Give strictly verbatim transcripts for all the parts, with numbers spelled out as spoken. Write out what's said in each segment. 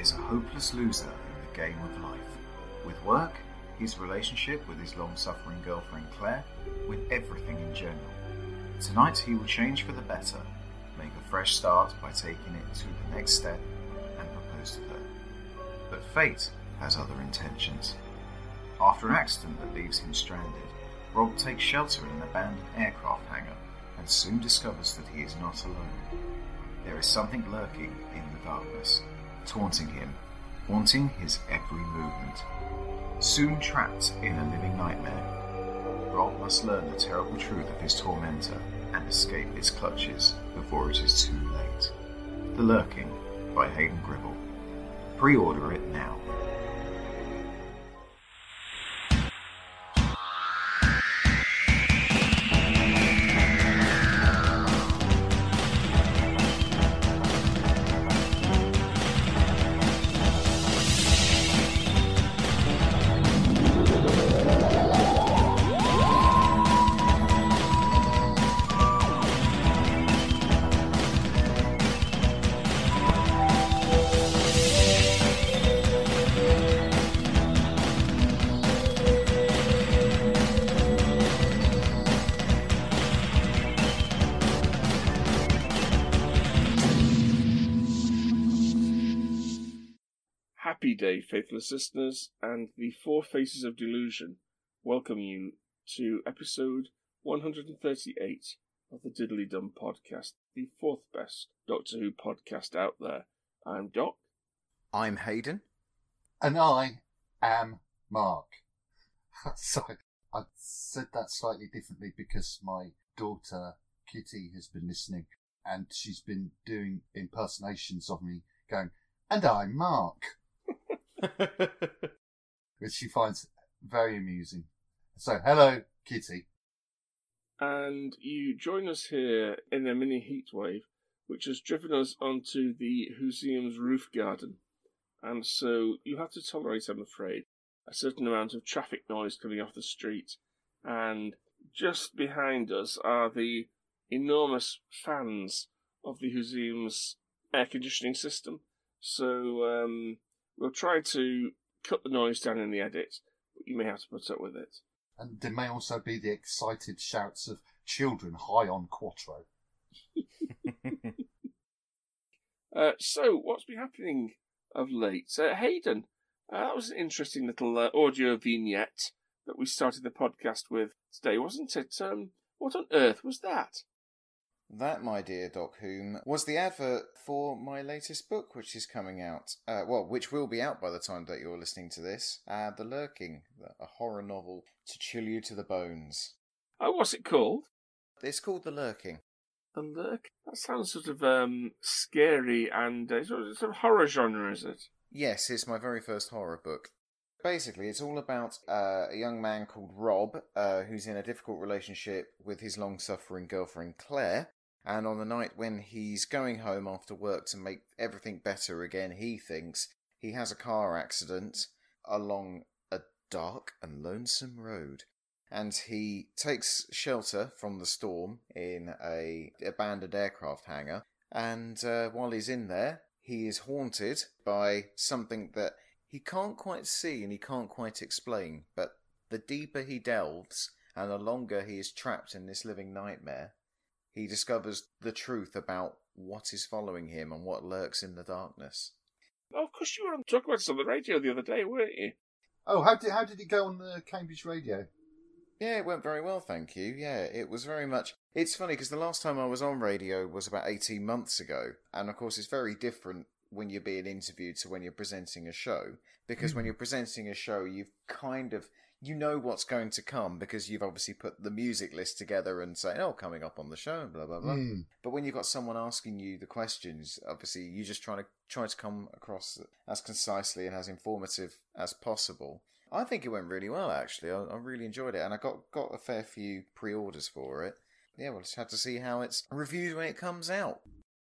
is a hopeless loser in the game of life. With work, his relationship with his long-suffering girlfriend Claire, with everything in general. Tonight he will change for the better, make a fresh start by taking it to the next step and propose to her. But fate has other intentions. After an accident that leaves him stranded, Rob takes shelter in an abandoned aircraft hangar and soon discovers that he is not alone. There is something lurking in the darkness, taunting him, haunting his every movement. Soon trapped in a living nightmare, Rob must learn the terrible truth of his tormentor and escape its clutches before it is too late. The Lurking by Hayden Gribble. Pre-order it now. Happy day, faithless listeners, and the Four Faces of Delusion welcome you to episode one hundred thirty-eight of the Diddly Dum podcast, the fourth best Doctor Who podcast out there. I'm Doc. I'm Hayden. And I am Mark. Sorry, I said that slightly differently because my daughter Kitty has been listening and she's been doing impersonations of me going, and I'm Mark. Which she finds very amusing. So, hello, Kitty. And you join us here in a mini heatwave, which has driven us onto the Museum's roof garden. And so you have to tolerate, I'm afraid, a certain amount of traffic noise coming off the street. And just behind us are the enormous fans of the museum's air conditioning system. So, um... we'll try to cut the noise down in the edit, but you may have to put up with it. And there may also be the excited shouts of children high on Quattro. uh, so, what's been happening of late? Uh, Hayden, uh, that was an interesting little uh, audio vignette that we started the podcast with today, wasn't it? Um, what on earth was that? That, my dear Doc Hume, was the advert for my latest book, which is coming out. Uh, well, which will be out by the time that you're listening to this. Uh, The Lurking, a horror novel to chill you to the bones. Oh, what's it called? It's called The Lurking. The Lurking? That sounds sort of um, scary and uh, sort, of, sort of horror genre, is it? Yes, it's my very first horror book. Basically, it's all about uh, a young man called Rob, uh, who's in a difficult relationship with his long-suffering girlfriend Claire. And on the night when he's going home after work to make everything better again, he thinks he has a car accident along a dark and lonesome road. And he takes shelter from the storm in a abandoned aircraft hangar. And uh, while he's in there, he is haunted by something that he can't quite see and he can't quite explain. But the deeper he delves and the longer he is trapped in this living nightmare, he discovers the truth about what is following him and what lurks in the darkness. Oh, of course, you were on talking about this on the radio the other day, weren't you? Oh, how did how did it go on the Cambridge radio? Yeah, it went very well, thank you. Yeah, it was very much... It's funny, because the last time I was on radio was about eighteen months ago. And, of course, it's very different when you're being interviewed to when you're presenting a show. Because when you're presenting a show, you've kind of... You know what's going to come because you've obviously put the music list together and saying, oh, coming up on the show and blah, blah, blah. Mm. But when you've got someone asking you the questions, obviously you just try to try to come across as concisely and as informative as possible. I think it went really well, actually. I, I really enjoyed it. And I got, got a fair few pre-orders for it. Yeah, we'll just have to see how it's reviewed when it comes out.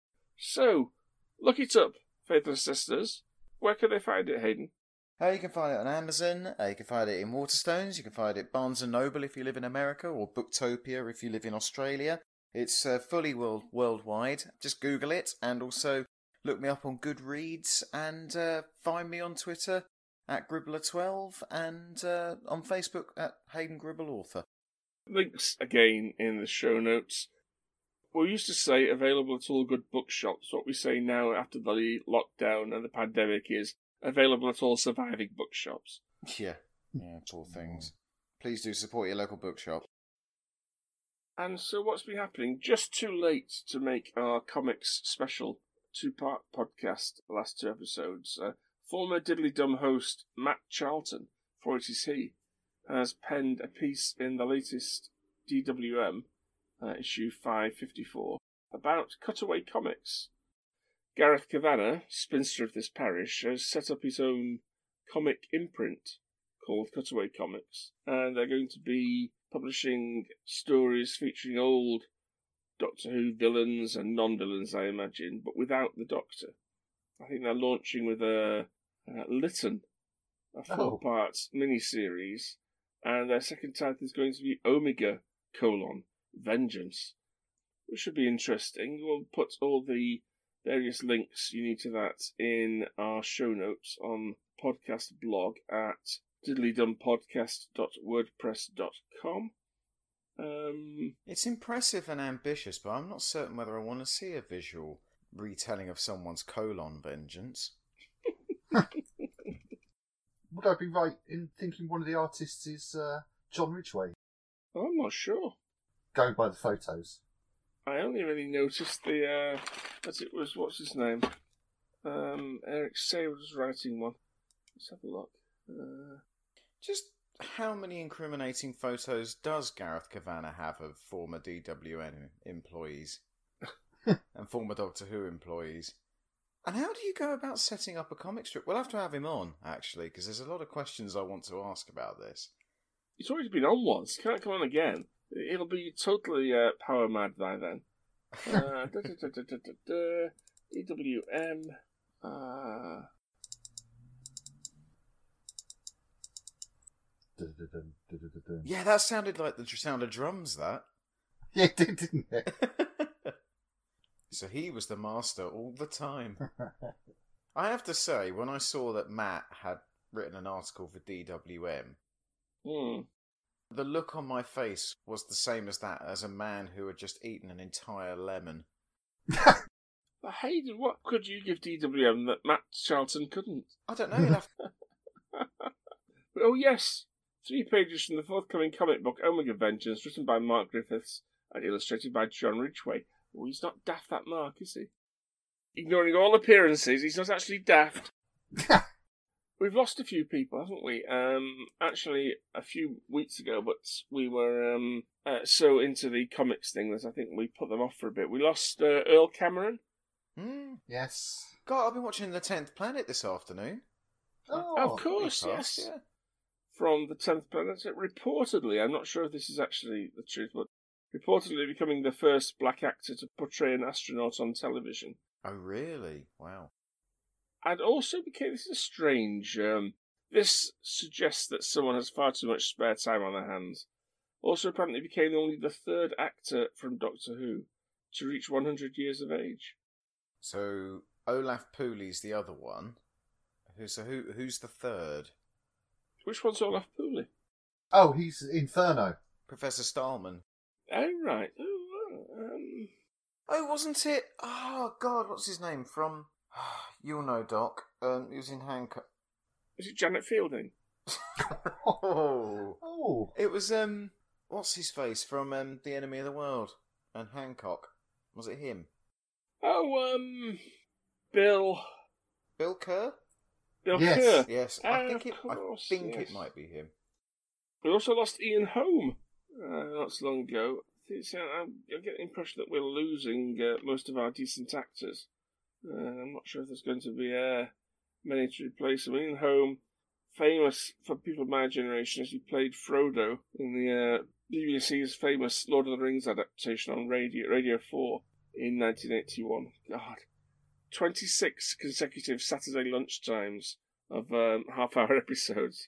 So, look it up, Faithless Sisters. Where can they find it, Hayden? Uh, you can find it on Amazon, uh, you can find it in Waterstones, you can find it at Barnes and Noble if you live in America, or Booktopia if you live in Australia. It's uh, fully world worldwide. Just Google it, and also look me up on Goodreads and uh, find me on Twitter at Gribbler twelve and uh, on Facebook at Hayden Gribble Author. Links again in the show notes. We used to say available at all good bookshops. What we say now after the lockdown and the pandemic is available at all surviving bookshops. Yeah, yeah, poor things. Please do support your local bookshop. And so what's been happening? Just too late to make our comics special two-part podcast, the last two episodes. Uh, former Diddly Dum host Matt Charlton, for it is he, has penned a piece in the latest D W M, uh, issue five fifty-four, about Cutaway Comics. Gareth Kavanagh, spinster of this parish, has set up his own comic imprint called Cutaway Comics, and they're going to be publishing stories featuring old Doctor Who villains and non-villains, I imagine, but without the Doctor. I think they're launching with a, a Lytton, a four-part oh. mini-series, and their second title is going to be Omega, colon, Vengeance, which should be interesting. We'll put all the various links you need to that in our show notes on podcast blog at diddlydumpodcast dot wordpress dot com. Um, it's impressive and ambitious, but I'm not certain whether I want to see a visual retelling of someone's colon vengeance. Would I be right in thinking one of the artists is uh, John Ridgway? I'm not sure. Going by the photos. I only really noticed the, uh, as it was, what's his name? Um, Eric Say was writing one. Let's have a look. Uh, Just how many incriminating photos does Gareth Kavanagh have of former D W N employees and former Doctor Who employees? And how do you go about setting up a comic strip? We'll have to have him on, actually, because there's a lot of questions I want to ask about this. He's already been on once. Can't come on again. It'll be totally uh, power mad by then. Uh, da, da, da, da, da, da, da, D W M. Uh... Yeah, that sounded like the sound of drums, that. Yeah, it did, didn't it? So he was the master all the time. I have to say, when I saw that Matt had written an article for D W M, mm. the look on my face was the same as that as a man who had just eaten an entire lemon. But Hayden, what could you give D W M that Matt Charlton couldn't? I don't know. You'll have to... Oh, yes. Three pages from the forthcoming comic book Omega Vengeance, written by Mark Griffiths and illustrated by John Ridgway. Oh, he's not daft, that Mark, is he? Ignoring all appearances, he's not actually daft. We've lost a few people, haven't we? Um, actually, a few weeks ago, but we were um, uh, so into the comics thing that I think we put them off for a bit. We lost uh, Earl Cameron. Mm. Yes. God, I've been watching The Tenth Planet this afternoon. Oh, of course, yes. Yeah. From The Tenth Planet, reportedly, I'm not sure if this is actually the truth, but reportedly becoming the first black actor to portray an astronaut on television. Oh, really? Wow. And also became, this is strange, um, this suggests that someone has far too much spare time on their hands. Also apparently became only the third actor from Doctor Who to reach one hundred years of age. So, Olaf Pooley's the other one. Who, so who, who's the third? Which one's Olaf Pooley? Oh, he's Inferno. Professor Stahlman. Oh, right. Oh, um... oh, wasn't it? Oh, God, what's his name? From... You'll know, Doc. Um, he was in Hancock. Is it Janet Fielding? oh. oh. It was, um... what's his face from um, The Enemy of the World and Hancock? Was it him? Oh, um... Bill... Bill Kerr? Bill yes. Kerr. Yes, uh, I think, it, course, I think yes. it might be him. We also lost Ian Holm uh, not so long ago. It's, uh, I get the impression that we're losing uh, most of our decent actors. Uh, I'm not sure if there's going to be uh, many to replace him. Ian Holm, famous for people of my generation, as he played Frodo in the uh, B B C's famous Lord of the Rings adaptation on Radio Radio four in nineteen eighty-one. God. twenty-six consecutive Saturday lunchtimes of um, half-hour episodes.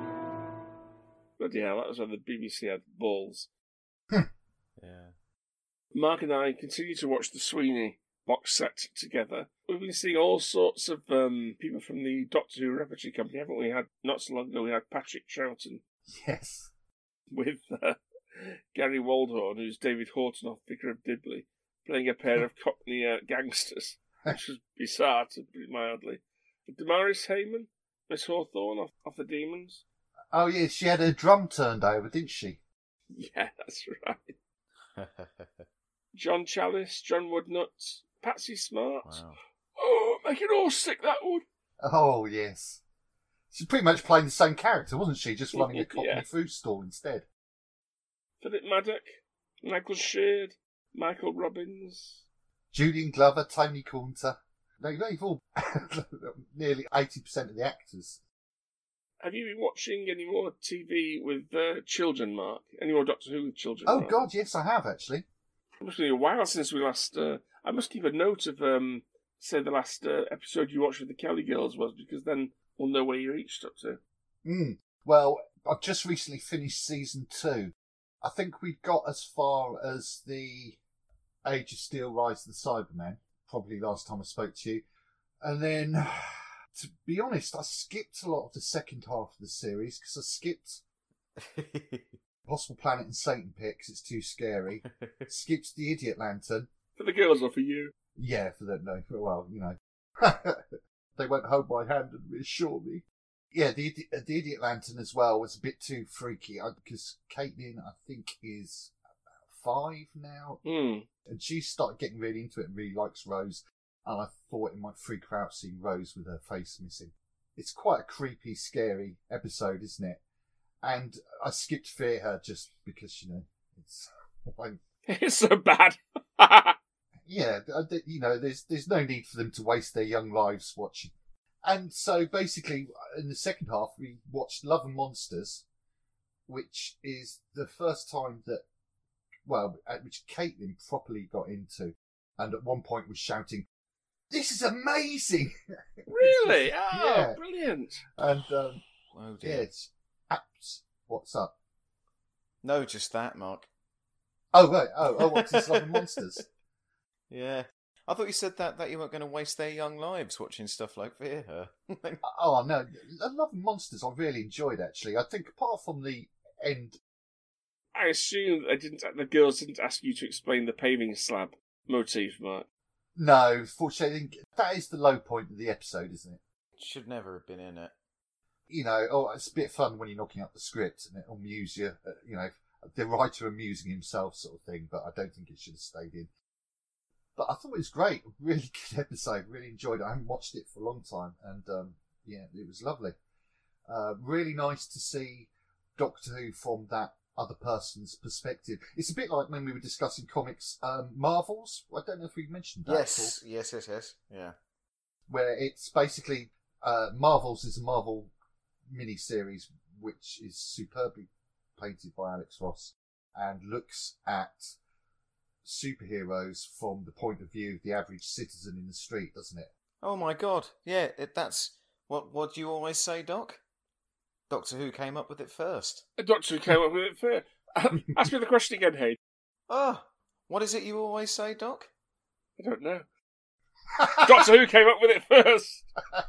Bloody hell, that was when the B B C had balls. Yeah. Mark and I continue to watch the Sweeney box set together. We've been seeing all sorts of um, people from the Doctor Who Repertory Company, haven't we? Had not so long ago, we had Patrick Troughton. Yes. With uh, Gary Waldhorn, who's David Horton off Vicar of Dibley, playing a pair of Cockney uh, gangsters, which was bizarre, to put it mildly. Damaris Heyman, Miss Hawthorne off, off the Demons. Oh, yeah, she had her drum turned over, didn't she? Yeah, that's right. John Chalice, John Woodnutt, Patsy Smart. Wow. Oh, make it all sick, that one. Oh, yes. She's pretty much playing the same character, wasn't she? Just running a Cockney Yeah. food stall instead. Philip Maddock, Michael Sheard, Michael Robbins. Julian Glover, Tony Caunter. They, they've all nearly eighty percent of the actors. Have you been watching any more T V with uh, children, Mark? Any more Doctor Who with children? Oh, Mark? God, yes, I have, actually. It must be a while since we last... Uh, I must keep a note of, um, say, the last uh, episode you watched with the Kelly Girls was, because then we'll know where you reached up to. Mm. Well, I've just recently finished season two. I think we got as far as the Age of Steel, Rise of the Cybermen, probably last time I spoke to you. And then, to be honest, I skipped a lot of the second half of the series, because I skipped Possible Planet and Satan Pit, because it's too scary. Skipped The Idiot Lantern. For the girls or for you? Yeah, for them, no, for, well, you know. They won't hold my hand and reassure me. Yeah, the, Idi- the Idiot Lantern as well was a bit too freaky, I, because Caitlin, I think, is about five now. Mm. And she started getting really into it and really likes Rose. And I thought it might freak her out seeing Rose with her face missing. It's quite a creepy, scary episode, isn't it? And I skipped Fear Her just because, you know, it's... It's so bad. Yeah, you know, there's there's no need for them to waste their young lives watching. And so basically, in the second half, we watched Love and Monsters, which is the first time that, well, which Caitlin properly got into, and at one point was shouting, "This is amazing!" Really? Oh, yeah. Brilliant. And um, Oh yeah, dear. it's apps. What's up? No, just that, Mark. Oh right. Oh, oh, what's this Love and Monsters? Yeah. I thought you said that, that you weren't going to waste their young lives watching stuff like Fear Her. Oh no, Love and Monsters I really enjoyed actually. I think apart from the end. I assume they didn't. The girls didn't ask you to explain the paving slab motif, Mark. No, fortunately, I think that is the low point of the episode, isn't it? Should never have been in it. You know, oh, it's a bit fun when you're knocking up the script and it'll amuse you. Uh, you know, the writer amusing himself, sort of thing. But I don't think it should have stayed in. But I thought it was great. Really good episode. Really enjoyed it. I haven't watched it for a long time, and um, yeah, it was lovely. Uh, really nice to see Doctor Who from that other person's perspective. It's a bit like when we were discussing comics, um, Marvels. I don't know if we mentioned that. Yes, yes, yes, yes. Yeah. Where it's basically uh, Marvels is a Marvel mini-series which is superbly painted by Alex Ross and looks at superheroes from the point of view of the average citizen in the street, doesn't it? Oh my god. Yeah, it, that's... What, what do you always say, Doc? Doctor Who came up with it first. A doctor who came up with it first. Ask me the question again, Hayden. Oh, what is it you always say, Doc? I don't know. Doctor Who came up with it first.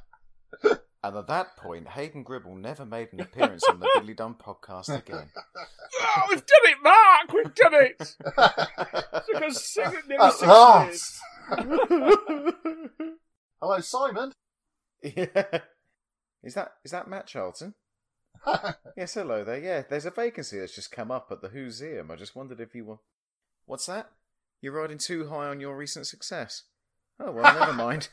And at that point, Hayden Gribble never made an appearance on the Diddly Dum podcast again. Oh, we've done it, Mark! We've done it! It took us six, nearly At six last! years. Hello, Simon. Yeah. Is that is that Matt Charlton? Yes, hello there. Yeah, there's a vacancy that's just come up at the Whoseum. I just wondered if you were... What's that? You're riding too high on your recent success. Oh, well, never mind.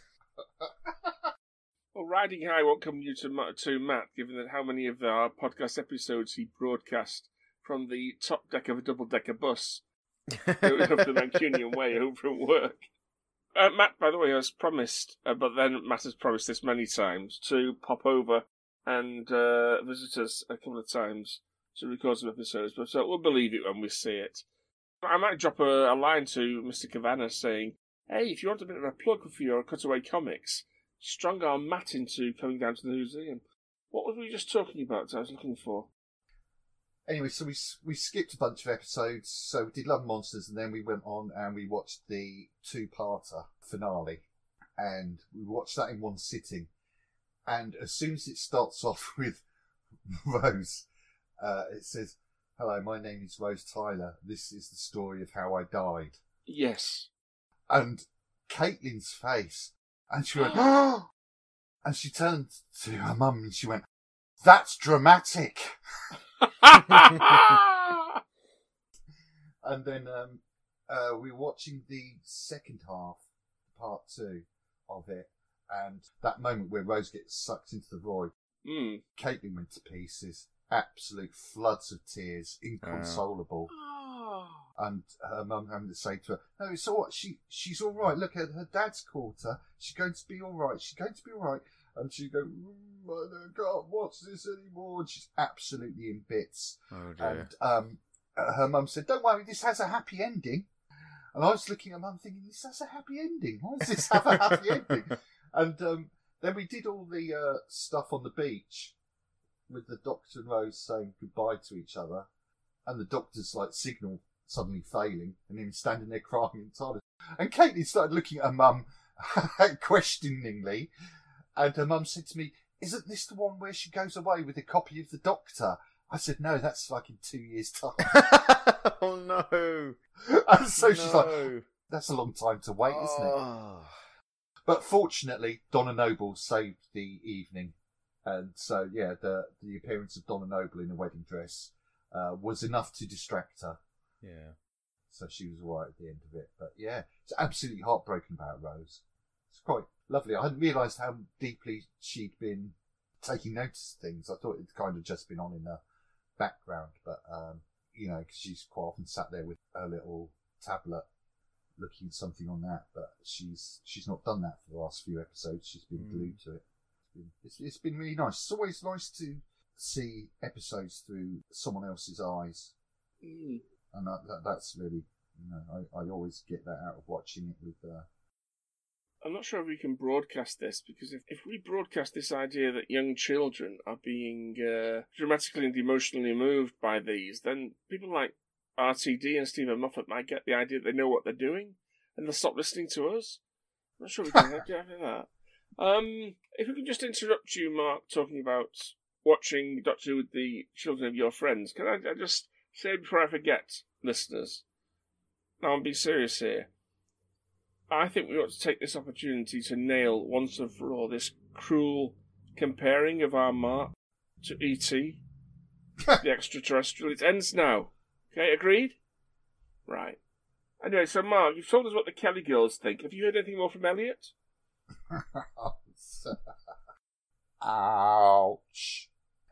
Well, riding high won't come new to, Ma- to Matt, given that how many of our podcast episodes he broadcast from the top deck of a double-decker bus going up the Mancunian Way home from work. Uh, Matt, by the way, has promised, uh, but then Matt has promised this many times, to pop over and uh, visit us a couple of times to record some episodes, but uh, we'll believe it when we see it. I might drop a, a line to Mister Kavanagh saying, hey, if you want a bit of a plug for your Cutaway Comics, strong arm Matt into coming down to the museum. What were we just talking about that I was looking for? anyway, so we we skipped a bunch of episodes. So we did Love and Monsters, and then we went on and we watched the two-parter finale, and we watched that in one sitting. And as soon as it starts off with Rose, uh, it says, "Hello, my name is Rose Tyler. This is the story of how I died." Yes. And Caitlin's face, and she went, "Oh!" And she turned to her mum and she went, "That's dramatic." And then um, uh, we were watching the second half, part two of it, and that moment where Rose gets sucked into the void, Mm. Caitlin went to pieces. Absolute floods of tears, inconsolable. Oh. And her mum having to say to her, "No, it's all right. She, she's all right. Look, her, her dad's caught her. She's going to be all right. She's going to be all right." And she go, mm, "I can't watch this anymore." And she's absolutely in bits. Oh dear. And um, her mum said, "Don't worry, this has a happy ending." And I was looking at mum thinking, "This has a happy ending. Why does this have a happy ending?" And um, then we did all the uh, stuff on the beach with the Doctor and Rose saying goodbye to each other, and the Doctor's like signal suddenly failing, and him standing there crying in silence. And Caitlin started looking at her mum questioningly, and her mum said to me, "Isn't this the one where she goes away with a copy of the Doctor?" I said, "No, that's like in two years' time." Oh no! And so no. she's like, "That's a long time to wait, isn't it?" Oh. But fortunately, Donna Noble saved the evening. And so, yeah, the the appearance of Donna Noble in a wedding dress uh, was enough to distract her. Yeah. So she was all right at the end of it. But yeah, it's absolutely heartbroken about Rose. It's quite lovely. I hadn't realised how deeply she'd been taking notice of things. I thought it'd kind of just been on in the background. But, um, you know, because she's quite often sat there with her little tablet looking at something on that. But she's she's not done that for the last few episodes. She's been Mm. glued to it. It's, it's been really nice. It's always nice to see episodes through someone else's eyes. Mm. And that, that, that's really, you know, I, I always get that out of watching it with... Uh... I'm not sure if we can broadcast this, because if, if we broadcast this idea that young children are being uh, dramatically and emotionally moved by these, then people like R T D and Stephen Moffat might get the idea that they know what they're doing, and they'll stop listening to us. I'm not sure we can have that. Um, if we can just interrupt you, Mark, talking about watching Doctor Who with the children of your friends, can I, I just say before I forget, listeners, now I'm being serious here, I think we ought to take this opportunity to nail once and for all this cruel comparing of our Mark to E T, the extraterrestrial. It ends now. Okay, agreed? Right. Anyway, so Mark, you've told us what the Kelly girls think. Have you heard anything more from Elliot? Ouch.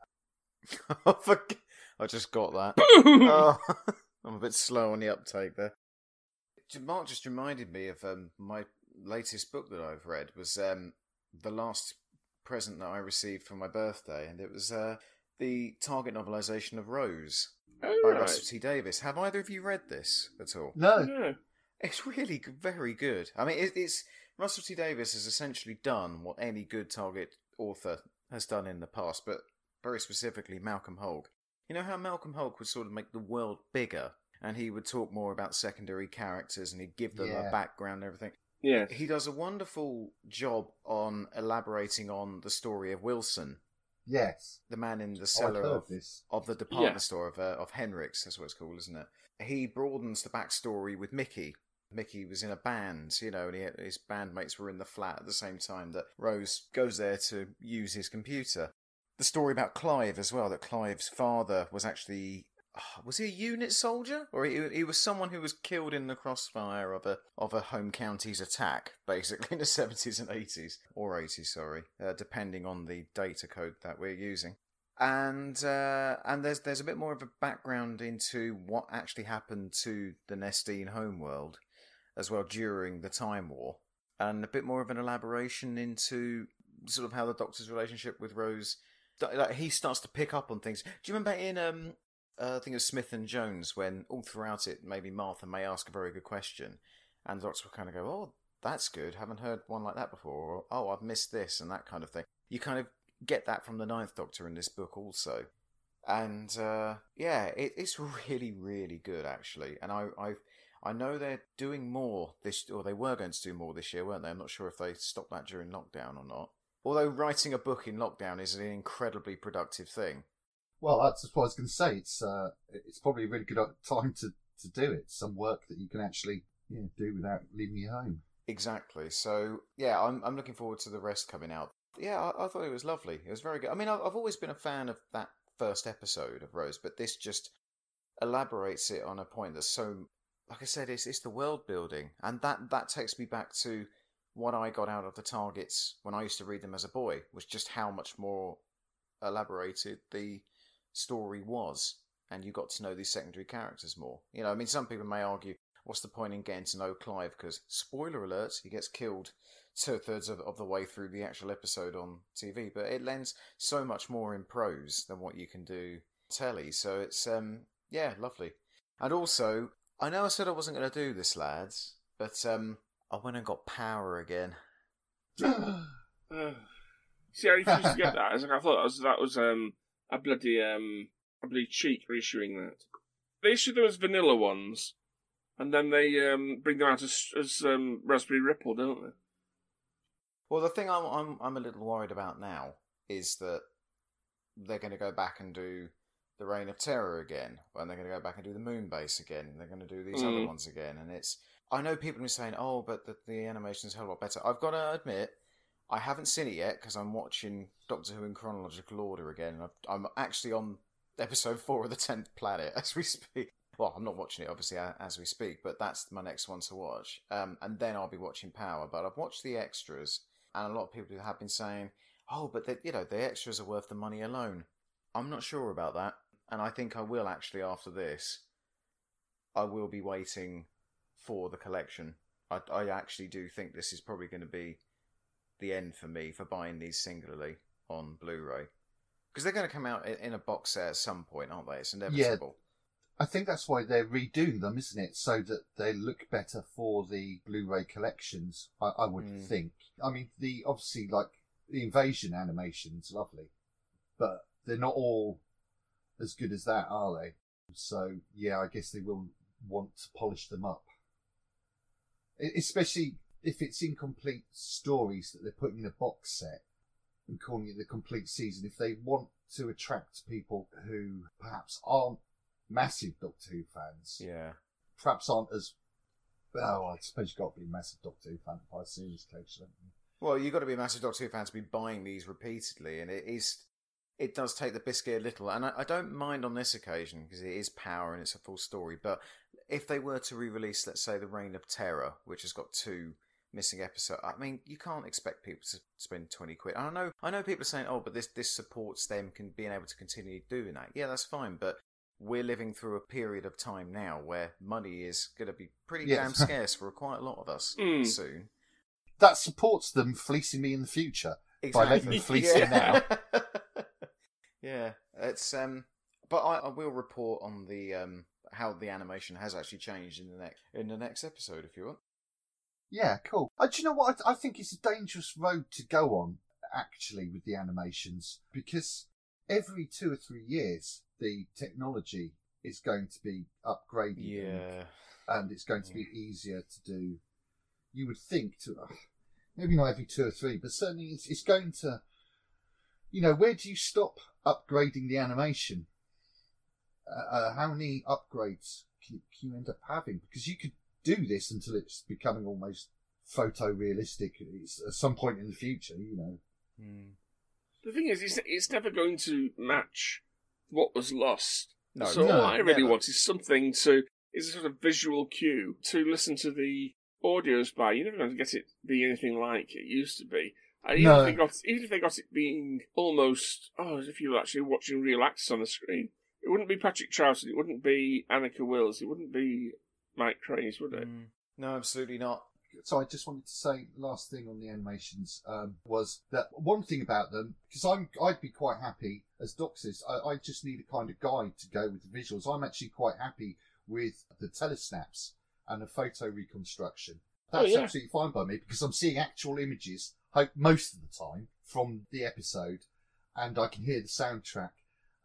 I just got that. Oh, I'm a bit slow on the uptake there. Mark just reminded me of um, my latest book that I've read was um, the last present that I received for my birthday, and it was uh, the Target novelisation of Rose Oh, by right. Russell T Davies. Have either of you read this at all? No. No. It's really g- very good. I mean, it, it's Russell T Davies has essentially done what any good Target author has done in the past, but very specifically Malcolm Hulke. You know how Malcolm Hulke would sort of make the world bigger, and he would talk more about secondary characters, and he'd give them Yeah. a background and everything. Yes. He does a wonderful job on elaborating on the story of Wilson, Yes. the man in the Oh, I've cellar heard of, this. of the department Yeah. store of uh, of Henrik's, that's what it's called, isn't it? He broadens the backstory with Mickey. Mickey was in a band, you know, and he had, his bandmates were in the flat at the same time that Rose goes there to use his computer. The story about Clive as well, that Clive's father was actually... Was he a unit soldier? Or he, he was someone who was killed in the crossfire of a of a home county's attack, basically, in the seventies and eighties. Or eighties, sorry, uh, depending on the data code that we're using. And uh, and there's there's a bit more of a background into what actually happened to the Nestine homeworld as well during the Time War. And a bit more of an elaboration into sort of how the Doctor's relationship with Rose... Like, he starts to pick up on things. Do you remember in... um? Uh, I think it was Smith and Jones, when all throughout it, maybe Martha may ask a very good question, and the Doctor will kind of go, "Oh, that's good, haven't heard one like that before," or "Oh, I've missed this," and that kind of thing. You kind of get that from the Ninth Doctor in this book also. And uh, yeah, it, it's really, really good actually. And I, I, I know they're doing more this, or they were going to do more this year, weren't they? I'm not sure if they stopped that during lockdown or not. Although writing a book in lockdown is an incredibly productive thing. Well, that's what I was going to say. It's uh, it's probably a really good time to, to do it. Some work that you can actually you know, do without leaving your home. Exactly. So yeah, I'm I'm looking forward to the rest coming out. Yeah, I, I thought it was lovely. It was very good. I mean, I've, I've always been a fan of that first episode of Rose, but this just elaborates it on a point that's so. Like I said, it's it's the world building, and that that takes me back to what I got out of the Targets when I used to read them as a boy, was just how much more elaborated the story was, and you got to know these secondary characters more. You know, I mean, some people may argue, what's the point in getting to know Clive? Because, spoiler alert, he gets killed two-thirds of, of the way through the actual episode on T V, but it lends so much more in prose than what you can do telly, so it's, um, yeah, lovely. And also, I know I said I wasn't going to do this, lads, but um, I went and got Power again. uh, see, I refused to get that. I, was like, I thought that was, that was um, a bloody um, a bloody cheek reissuing that. They issue them as vanilla ones, and then they um, bring them out as, as um, Raspberry Ripple, don't they? Well, the thing I'm, I'm I'm a little worried about now is that they're going to go back and do the Reign of Terror again, and they're going to go back and do the Moonbase again, and they're going to do these mm. other ones again, and it's... I know people are saying, oh, but the, the animation's a hell of a lot better. I've got to admit, I haven't seen it yet, because I'm watching Doctor Who in chronological order again, and I've, I'm actually on episode four of the tenth Planet as we speak. Well, I'm not watching it, obviously, as we speak, but that's my next one to watch. Um, and then I'll be watching Power, but I've watched the extras, and a lot of people have been saying, oh, but the, you know, the extras are worth the money alone. I'm not sure about that, and I think I will actually after this. I will be waiting for the collection. I, I actually do think this is probably going to be the end for me for buying these singularly on Blu-ray. Because they're going to come out in, in a box set at some point, aren't they? It's inevitable. Yeah, I think that's why they're redoing them, isn't it? So that they look better for the Blu-ray collections, I, I would mm. think. I mean, the obviously, like, the Invasion animation's lovely, but they're not all as good as that, are they? So, yeah, I guess they will want to polish them up. Especially if it's incomplete stories that they're putting in a box set and calling it the complete season. If they want to attract people who perhaps aren't massive Doctor Who fans, yeah, perhaps aren't as well. I suppose you've got to be a massive Doctor Who fan to buy a series collection, haven't you? Well, you've got to be a massive Doctor Who fan to be buying these repeatedly, and it is. It does take the biscuit a little, and I, I don't mind on this occasion because it is Power and it's a full story. But if they were to re-release, let's say, the Reign of Terror, which has got two missing episodes, I mean, you can't expect people to spend twenty quid. And I know, I know, people are saying, "Oh, but this this supports them can being able to continue doing that." Yeah, that's fine, but we're living through a period of time now where money is going to be pretty yes. damn scarce for quite a lot of us mm. soon. That supports them fleecing me in the future exactly. by letting them fleece yeah. it now. Yeah, it's um, but I, I will report on the um how the animation has actually changed in the next in the next episode if you want. Yeah, cool. Uh, do you know what? I, I think it's a dangerous road to go on actually with the animations because every two or three years the technology is going to be upgraded. Yeah, and, and it's going to be easier to do. You would think to uh, maybe not every two or three, but certainly it's, it's going to. You know, where do you stop upgrading the animation? Uh, uh, how many upgrades can, can you end up having? Because you could do this until it's becoming almost photorealistic it's, at some point in the future, you know. Mm. The thing is, it's, it's never going to match what was lost. No, so no, all I really never. want is something to, is a sort of visual cue to listen to the audios by. You're never going to get it be anything like it used to be. And even, no. if they got, even if they got it being almost, oh, as if you were actually watching real actors on the screen, it wouldn't be Patrick Troughton, it wouldn't be Annika Wills, it wouldn't be Mike Craze, would it? Mm. No, absolutely not. So I just wanted to say, last thing on the animations um, was that one thing about them, because I'm, I'd be quite happy, as Doc says, I, I just need a kind of guide to go with the visuals. I'm actually quite happy with the telesnaps and the photo reconstruction. That's oh, yeah. absolutely fine by me, because I'm seeing actual images most of the time from the episode, and I can hear the soundtrack.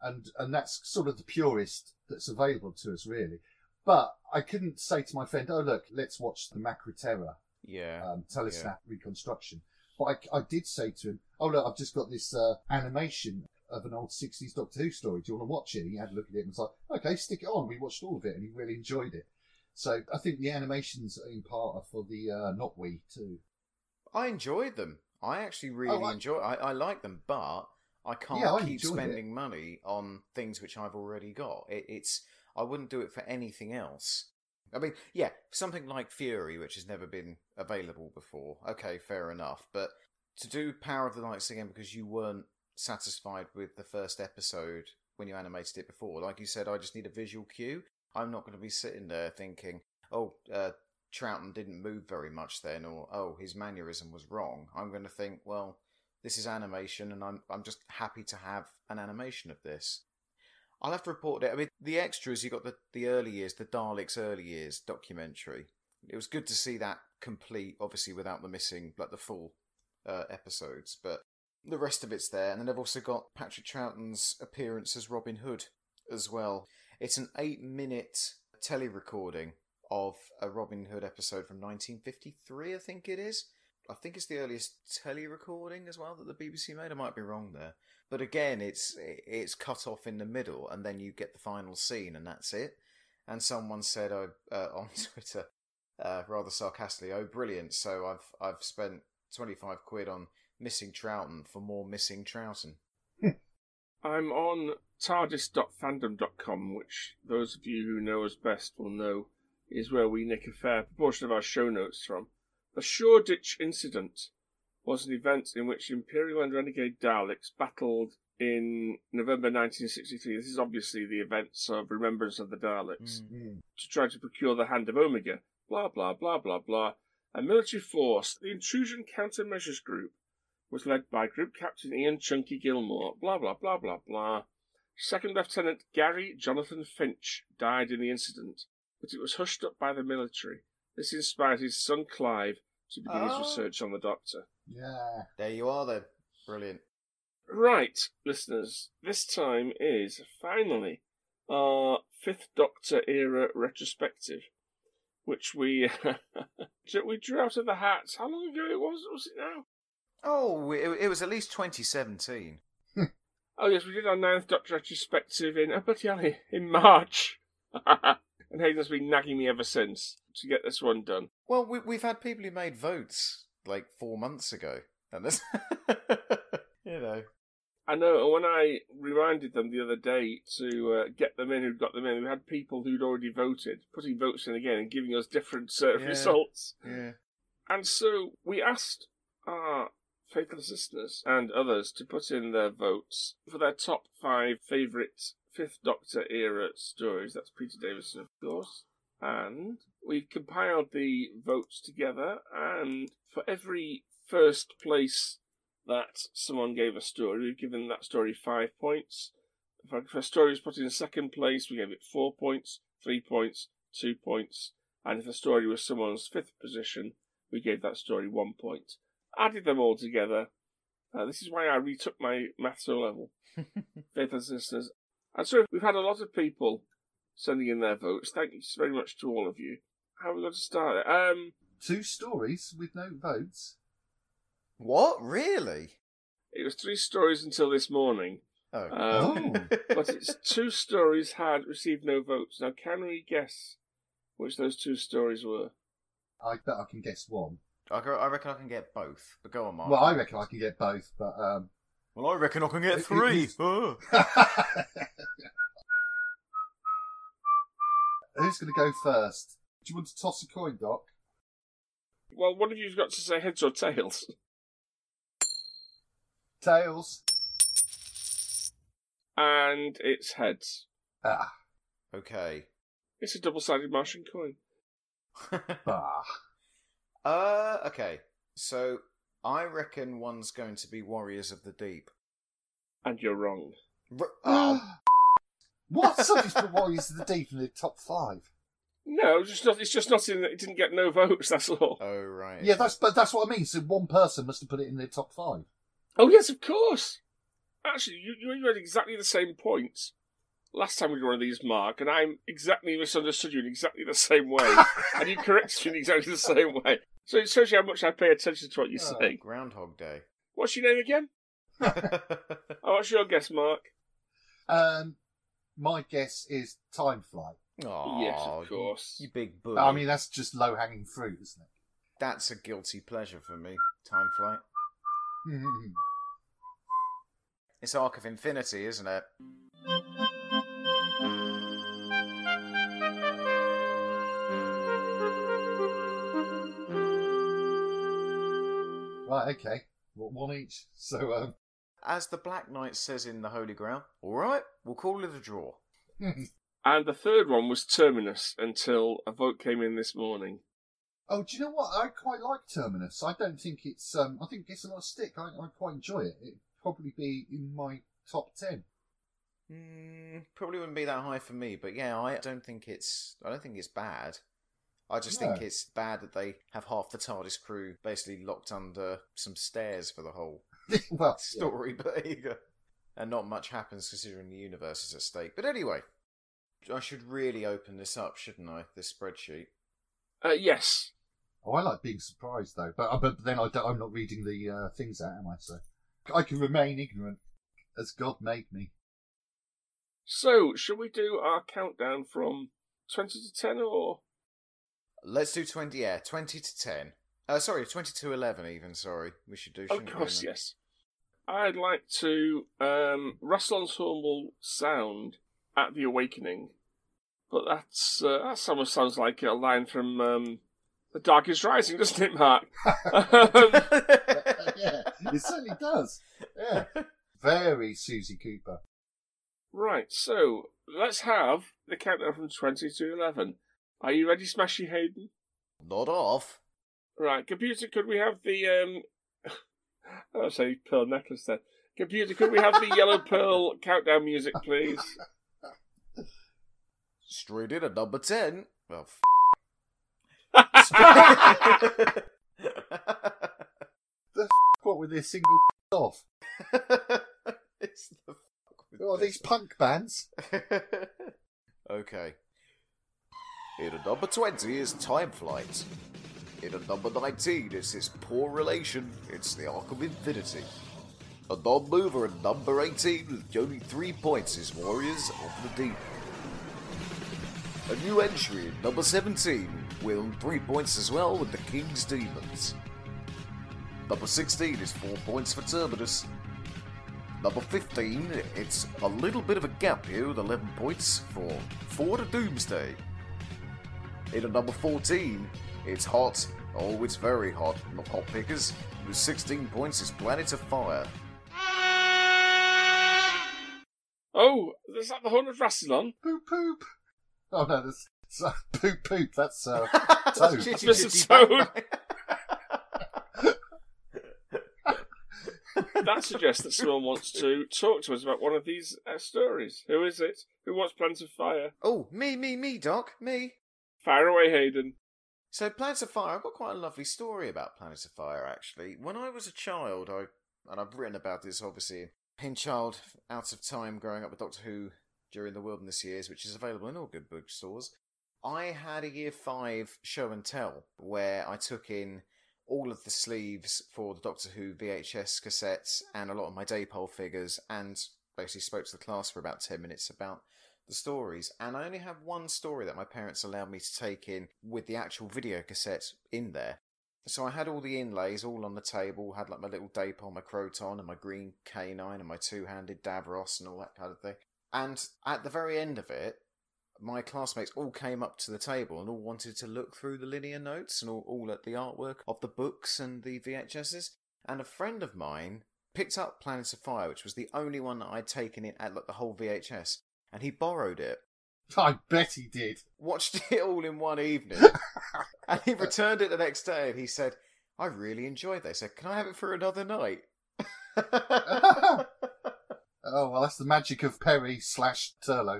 and and that's sort of the purest that's available to us, really. But I couldn't say to my friend, "Oh, look, let's watch the Macroterra Yeah. um, Telesnap reconstruction." But I, I did say to him, "Oh, look, I've just got this uh, animation of an old sixties Doctor Who story. Do you want to watch it?" And he had a look at it and was like, "Okay, stick it on." We watched all of it, and he really enjoyed it. So I think the animations in part are for the uh, not we too. I enjoyed them. I actually really Oh, I- enjoy. I, I like them, but I can't Yeah, I keep enjoyed spending money on things which I've already got. It, it's I wouldn't do it for anything else. I mean, yeah, something like Fury, which has never been available before. Okay, fair enough. But to do Power of the Nights again because you weren't satisfied with the first episode when you animated it before, like you said, I just need a visual cue. I'm not going to be sitting there thinking, oh, uh, Troughton didn't move very much then, or oh, his mannerism was wrong. I'm going to think, well, this is animation, and I'm I'm just happy to have an animation of this. I'll have to report it. I mean, the extras, you got the, the early years, the Daleks' early years documentary. It was good to see that complete, obviously without the missing, like the full uh, episodes, but the rest of it's there. And then I've also got Patrick Troughton's appearance as Robin Hood as well. It's an eight-minute tele-recording of a Robin Hood episode from nineteen fifty-three, I think it is. I think it's the earliest tele-recording as well that the B B C made. I might be wrong there. But again, it's it's cut off in the middle, and then you get the final scene, and that's it. And someone said oh, uh, on Twitter, uh, rather sarcastically, "Oh, brilliant! So I've I've spent twenty-five quid on missing Troughton for more missing Troughton." I'm on tardis dot fandom dot com, which those of you who know us best will know is where we nick a fair proportion of our show notes from. The Shoreditch incident was an event in which Imperial and Renegade Daleks battled in November nineteen sixty-three. This is obviously the events of Remembrance of the Daleks, Mm. to try to procure the Hand of Omega. Blah, blah, blah, blah, blah. A military force, the Intrusion Countermeasures Group, was led by Group Captain Ian Chunky Gilmore. Blah, blah, blah, blah, blah. Second Lieutenant Gary Jonathan Finch died in the incident, but it was hushed up by the military. This inspired his son Clive to begin Oh. his research on the Doctor. Yeah. There you are then. Brilliant. Right, listeners, this time is finally our Fifth Doctor era retrospective, which we we drew out of the hat. How long ago it was? Was it now? Oh, it, it was at least twenty seventeen. Oh yes, we did our ninth Doctor retrospective in, oh, bloody hell, in March. And Hayden's been nagging me ever since to get this one done. Well, we, we've had people who made votes like four months ago. And this, you know. I know, and when I reminded them the other day to uh, get them in who'd got them in, we had people who'd already voted, putting votes in again and giving us different uh, Yeah. results. Yeah. And so we asked our faithful listeners and others to put in their votes for their top five favourite Fifth Doctor era stories. That's Peter Davison, of course. And we've compiled the votes together, and for every first place that someone gave a story, we've given that story five points. If a story was put in second place, we gave it four points, three points, two points. And if a story was someone's fifth position, we gave that story one point. Added them all together. Uh, this is why I retook my maths O level. Faithful listeners. And so we've had a lot of people sending in their votes. Thank you very much to all of you. How are we going to start it? Um, Two stories with no votes. What? Really? it was three stories until this morning. Oh. Um, but it's two stories had received no votes. Now, can we guess which those two stories were? I bet I can guess one. I, go- I reckon I can get both. But go on, Mark. Well, I reckon I can get both, but um, Well, I reckon I can get It- three. it Oh. who's going to go first? Do you want to toss a coin, Doc? Well, one of you's got to say heads or tails. Tails. And it's heads. Ah, Okay. It's a double-sided Martian coin. bah. uh, okay. So, I reckon one's going to be Warriors of the Deep. And you're wrong. R- oh, What? Somebody's put Warriors of the Deep in the top five. No, just not, it's just not in. It didn't get no votes. That's all. oh, right. Yeah, that's but that's what I mean. So one person must have put it in their top five. Oh yes, of course. Actually, you, you had exactly the same points last time we did one of these, Mark, and I exactly misunderstood you in exactly the same way, and you corrected me in exactly the same way. So it shows you how much I pay attention to what you Oh, say. Groundhog Day. What's your name again? Oh, what's your guess, Mark? Um, my guess is Time Flight. Oh, Yes, of course. You, you big bully. I mean, that's just low hanging fruit, isn't it? That's a guilty pleasure for me. Time Flight. It's Arc of Infinity, isn't it? Right, okay. Well, one each. So, um, As the Black Knight says in the Holy Grail, alright, we'll call it a draw. And the third one was Terminus until a vote came in this morning. oh, do you know what? I quite like Terminus. I don't think it's. Um, I think it gets a lot of stick. I, I quite enjoy it. It'd probably be in my top ten. Mm, probably wouldn't be that high for me, but yeah, I don't think it's. I don't think it's bad. I just No. think it's bad that they have half the TARDIS crew basically locked under some stairs for the whole well, story, but there you go. And not much happens considering the universe is at stake. But anyway, I should really open this up, shouldn't I? This spreadsheet. Uh, yes. Oh, I like being surprised though, but but then I don't, I'm not reading the uh, things out, am I? So I can remain ignorant as God made me. So, shall we do our countdown from twenty to ten, or...? Let's do twenty, yeah, twenty to ten. Uh, sorry, twenty to eleven even, sorry. We should do, Of shouldn't we, course, then? yes. I'd like to um, Russell Ensemble sound at The Awakening. But that's uh, that almost sounds like a line from um, The Dark is Rising, doesn't it, Mark? um, Yeah, it certainly does. Yeah, very Susie Cooper. right, so let's have the countdown from twenty to eleven. Are you ready, Smashy Hayden? Not off. Right, computer, could we have the... Um... I'll say pearl necklace then. Computer, could we have the Yellow Pearl countdown music, please? Straight in at number ten. Well, The f- what with this single off? it's the fuck with Oh, this. these punk bands. Okay. In at number twenty is Time Flight. In at number nineteen is his poor relation. It's the Arc of Infinity. A non-mover at number eighteen with only three points is Warriors of the Deep. A new entry at number seventeen with three points as well with the King's Demons. Number sixteen is four points for Terminus. Number fifteen, it's a little bit of a gap here with eleven points for Ford of Doomsday. In at number fourteen, it's hot. Oh, it's very hot. Not hot pickers. With sixteen points is Planet of Fire. Oh, is that the Horn of Rassilon? Poop poop. Oh no, that's uh, poop poop. That's uh, That's Toad. Chitty Mister Chitty Toad. Bang Bang. That suggests that someone wants to talk to us about one of these uh, stories. Who is it? Who wants Planet of Fire? Oh, me, me, me, Doc, me. Fire away, Hayden. So, Planet of Fire, I've got quite a lovely story about Planet of Fire, actually. When I was a child, I and I've written about this, obviously, in Child Out of Time, growing up with Doctor Who during the Wilderness Years, which is available in all good bookstores, I had a Year five show and tell, where I took in all of the sleeves for the Doctor Who V H S cassettes and a lot of my Daypole figures, and basically spoke to the class for about ten minutes about the stories. And I only have one story that my parents allowed me to take in with the actual video cassette in there. So I had all the inlays all on the table, had like my little Daypole, my Croton, and my green K nine, and my two-handed Davros, and all that kind of thing. And at the very end of it, my classmates all came up to the table and all wanted to look through the linear notes and all, all at the artwork of the books and the V H Ss. And a friend of mine picked up Planet of Fire, which was the only one that I'd taken in at like the whole V H S, and he borrowed it. I bet he did. Watched it all in one evening, and he returned it the next day, and he said, "I really enjoyed that." He said, "Can I have it for another night?" Oh, well, that's the magic of Perry slash Turlo.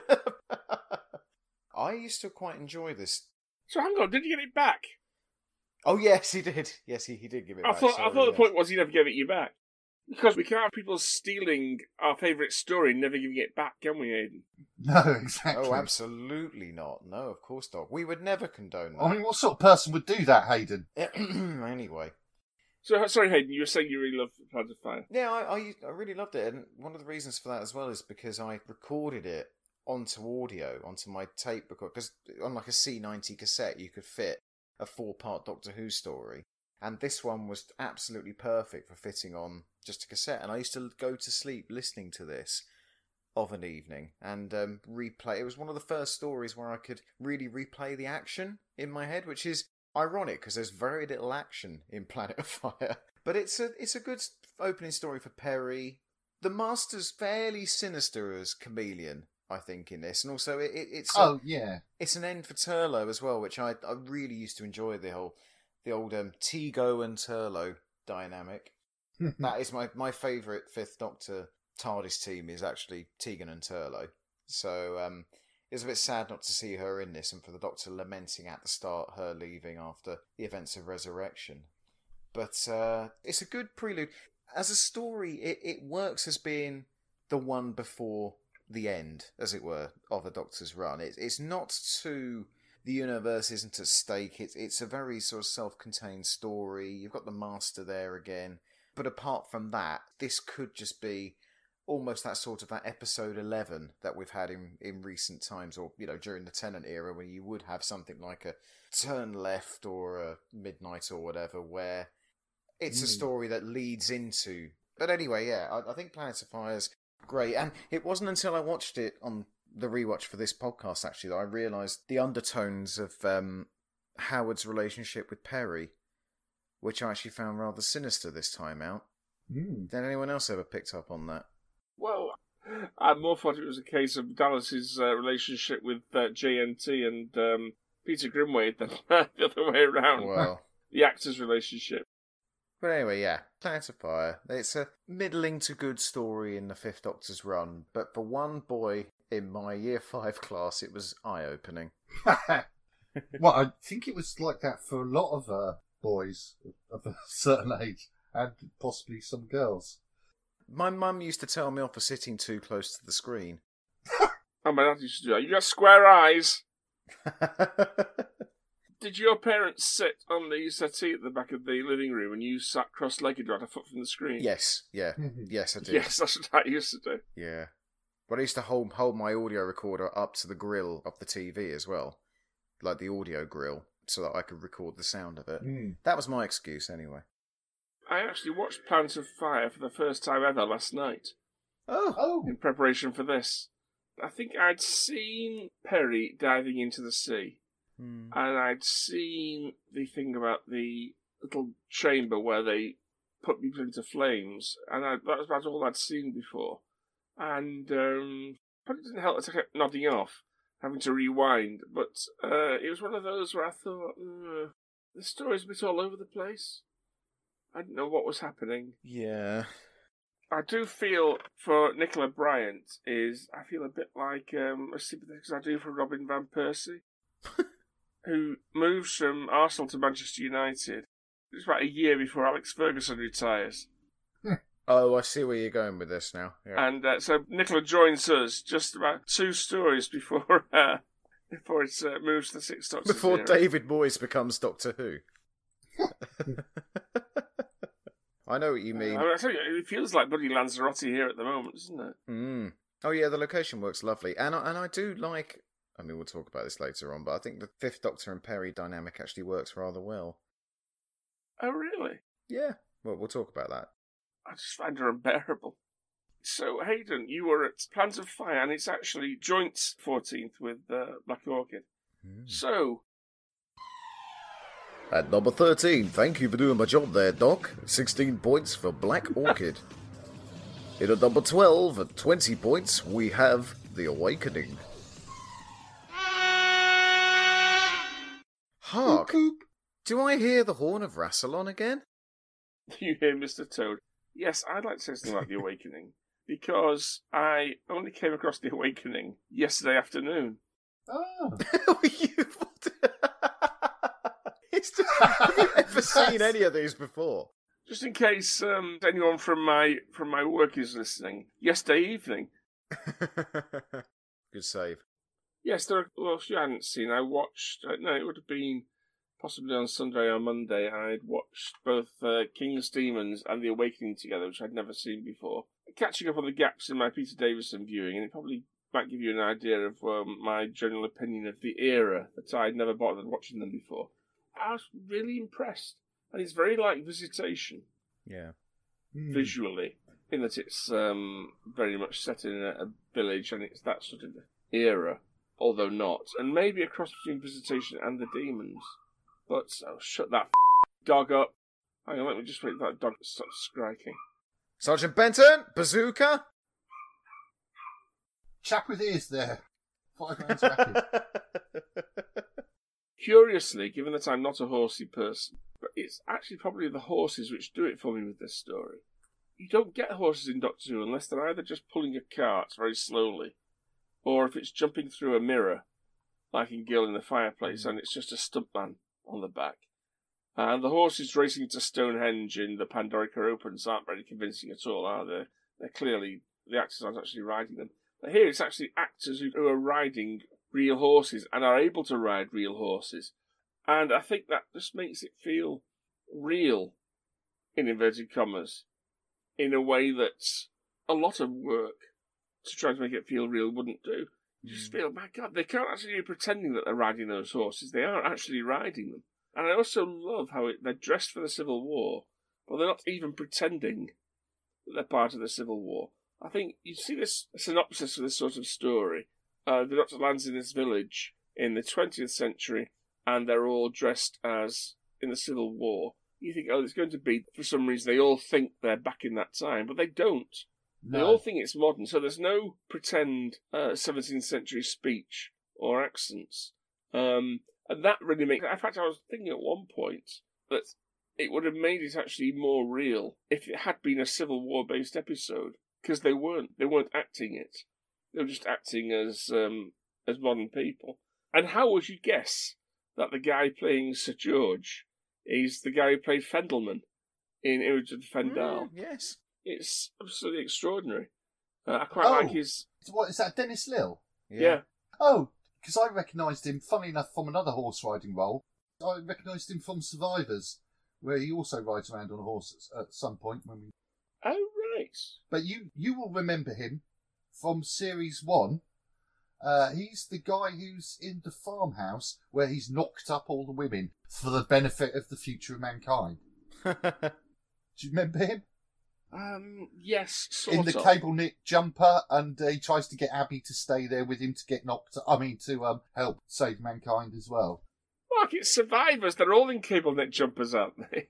I used to quite enjoy this. So hang on, did you get it back? Oh yes, he did. Yes, he, he did give it I back. thought I sorry, thought the yes. point was he never gave it you back. Because we can't have people stealing our favourite story and never giving it back, can we, Aidan? No, exactly. Oh, absolutely not. No, of course not. We would never condone that. I mean, what sort of person would do that, Hayden? Anyway. So, sorry, Hayden, you were saying you really love Plans of Fire. Yeah, I, I, I really loved it. And one of the reasons for that as well is because I recorded it onto audio, onto my tape record. Because on like a C ninety cassette, you could fit a four-part Doctor Who story. And this one was absolutely perfect for fitting on just a cassette. And I used to go to sleep listening to this of an evening and um, replay. It was one of the first stories where I could really replay the action in my head, which is ironic because there's very little action in Planet of Fire. But it's a it's a good opening story for Perry. The Master's fairly sinister as Chameleon, I think, in this, and also it, it, it's a, Oh, yeah. it's an end for Turlough as well, which I I really used to enjoy the whole the old um, Tego and Turlough dynamic. That is my my favourite Fifth Doctor TARDIS team is actually Tegan and Turlough. So um, it was a bit sad not to see her in this, and for the Doctor lamenting at the start her leaving after the events of Resurrection. But uh, it's a good prelude. As a story, it, it works as being the one before the end, as it were, of a Doctor's run. It, it's not too... The universe isn't at stake. It's, it's a very sort of self-contained story. You've got the Master there again. But apart from that, this could just be almost that sort of that episode eleven that we've had in, in recent times, or, you know, during the Tennant era, where you would have something like a Turn Left or a Midnight or whatever, where it's mm. a story that leads into... But anyway, yeah, I, I think Planet of Fire's great. And it wasn't until I watched it on the rewatch for this podcast, actually, that I realised the undertones of um, Howard's relationship with Perry, which I actually found rather sinister this time out. Mm. Did anyone else ever picked up on that? Well, I more thought it was a case of Dallas's uh, relationship with uh, J N T and um, Peter Grimwade than the other way around. Well, the actors' relationship. But anyway, yeah, Planet of Fire. It's a middling to good story in the Fifth Doctor's run, but for one boy in my Year five class, it was eye-opening. Well, I think it was like that for a lot of uh, boys of a certain age, and possibly some girls. My mum used to tell me off for sitting too close to the screen. Oh, my dad used to do that. You got square eyes. Did your parents sit on the settee at the back of the living room and you sat cross-legged right a foot from the screen? Yes, yeah. Yes, I did. Yes, that's what I used to do. Yeah. But I used to hold, hold my audio recorder up to the grill of the T V as well. Like the audio grill, so that I could record the sound of it. Mm. That was my excuse, anyway. I actually watched Planet of Fire for the first time ever last night. Oh. Oh. In preparation for this. I think I'd seen Perry diving into the sea. Hmm. And I'd seen the thing about the little chamber where they put people into flames. And I, that was about all I'd seen before. And um, probably didn't help that I kept nodding off, having to rewind. But uh, it was one of those where I thought, uh, the story's a bit all over the place. I didn't know what was happening. Yeah. I do feel for Nicola Bryant is, I feel a bit like um, as sympathetic as I do for Robin Van Persie, who moves from Arsenal to Manchester United. It's about a year before Alex Ferguson retires. Oh, I see where you're going with this now. Yeah. And uh, so Nicola joins us just about two stories before uh, before it uh, moves to the Sixth Doctor. Before era. David Moyes becomes Doctor Who. I know what you mean. Uh, I mean, I tell you, it feels like bloody Lanzarote here at the moment, doesn't it? Mm. Oh yeah, the location works lovely, and I, and I do like. I mean, we'll talk about this later on, but I think the Fifth Doctor and Perry dynamic actually works rather well. Oh, really? Yeah. Well, we'll talk about that. I just find her unbearable. So, Hayden, you were at Plans of Fire, and it's actually joint fourteenth with uh, Black Orchid. Mm. So... At number thirteen, thank you for doing my job there, Doc. sixteen points for Black Orchid. In at number twelve, at twenty points, we have The Awakening. Hark! Do I hear the horn of Rassilon again? You hear Mister Toad? Yes, I'd like to say something about The Awakening, because I only came across The Awakening yesterday afternoon. Oh. you... it's just, have you ever seen any of these before? Just in case um, anyone from my from my work is listening, yesterday evening. Good save. Yes, there. Are, well, if you hadn't seen, I watched. Uh, no, it would have been possibly on Sunday or Monday. I'd watched both uh, King's Demons and The Awakening together, which I'd never seen before. Catching up on the gaps in my Peter Davison viewing, and it probably might give you an idea of um, my general opinion of the era that I'd never bothered watching them before. I was really impressed. And it's very like Visitation. Yeah. Visually. In that it's um, very much set in a, a village and it's that sort of era. Although not. And maybe a cross between Visitation and The Demons. But oh, shut that f- dog up. Hang on, let me just wait for that dog to stop striking. Sergeant Benton, bazooka. Chap with ears there. Five rounds rapid. Curiously, given that I'm not a horsey person, but it's actually probably the horses which do it for me with this story. You don't get horses in Doctor Who unless they're either just pulling a cart very slowly, or if it's jumping through a mirror, like in Girl in the Fireplace, and it's just a stuntman on the back. And the horses racing to Stonehenge in the Pandorica Opens aren't very convincing at all, are they? They're clearly, the actors aren't actually riding them. But here it's actually actors who, who are riding real horses and are able to ride real horses. And I think that just makes it feel real, in inverted commas, in a way that a lot of work to try to make it feel real wouldn't do. You just feel, my God, they can't actually be pretending that they're riding those horses. They aren't actually riding them. And I also love how it, they're dressed for the Civil War, but they're not even pretending that they're part of the Civil War. I think you see this synopsis of this sort of story. Uh, the Doctor lands in this village in the twentieth century, and they're all dressed as in the Civil War. You think, oh, it's going to be, for some reason, they all think they're back in that time, but they don't. No. They all think it's modern, so there's no pretend uh, seventeenth century speech or accents. Um, and that really makes... In fact, I was thinking at one point that it would have made it actually more real if it had been a Civil War-based episode, because they weren't. They weren't acting it. They were just acting as um, as modern people. And how would you guess that the guy playing Sir George is the guy who played Fendelman in Image of the Fendal? Mm, yes. It's absolutely extraordinary. Uh, I quite oh, like his... What, is that Dennis Lill? Yeah. yeah. Oh, because I recognised him, funny enough, from another horse riding role. I recognised him from Survivors, where he also rides around on a horse at some point. When we... Oh, right. But you, you will remember him from Series one. Uh, he's the guy who's in the farmhouse where he's knocked up all the women for the benefit of the future of mankind. Do you remember him? Um, yes, sort in the of. cable knit jumper, and uh, he tries to get Abby to stay there with him to get knocked. I mean, to um, help save mankind as well. Fuck, it's Survivors. They're all in cable knit jumpers, aren't they?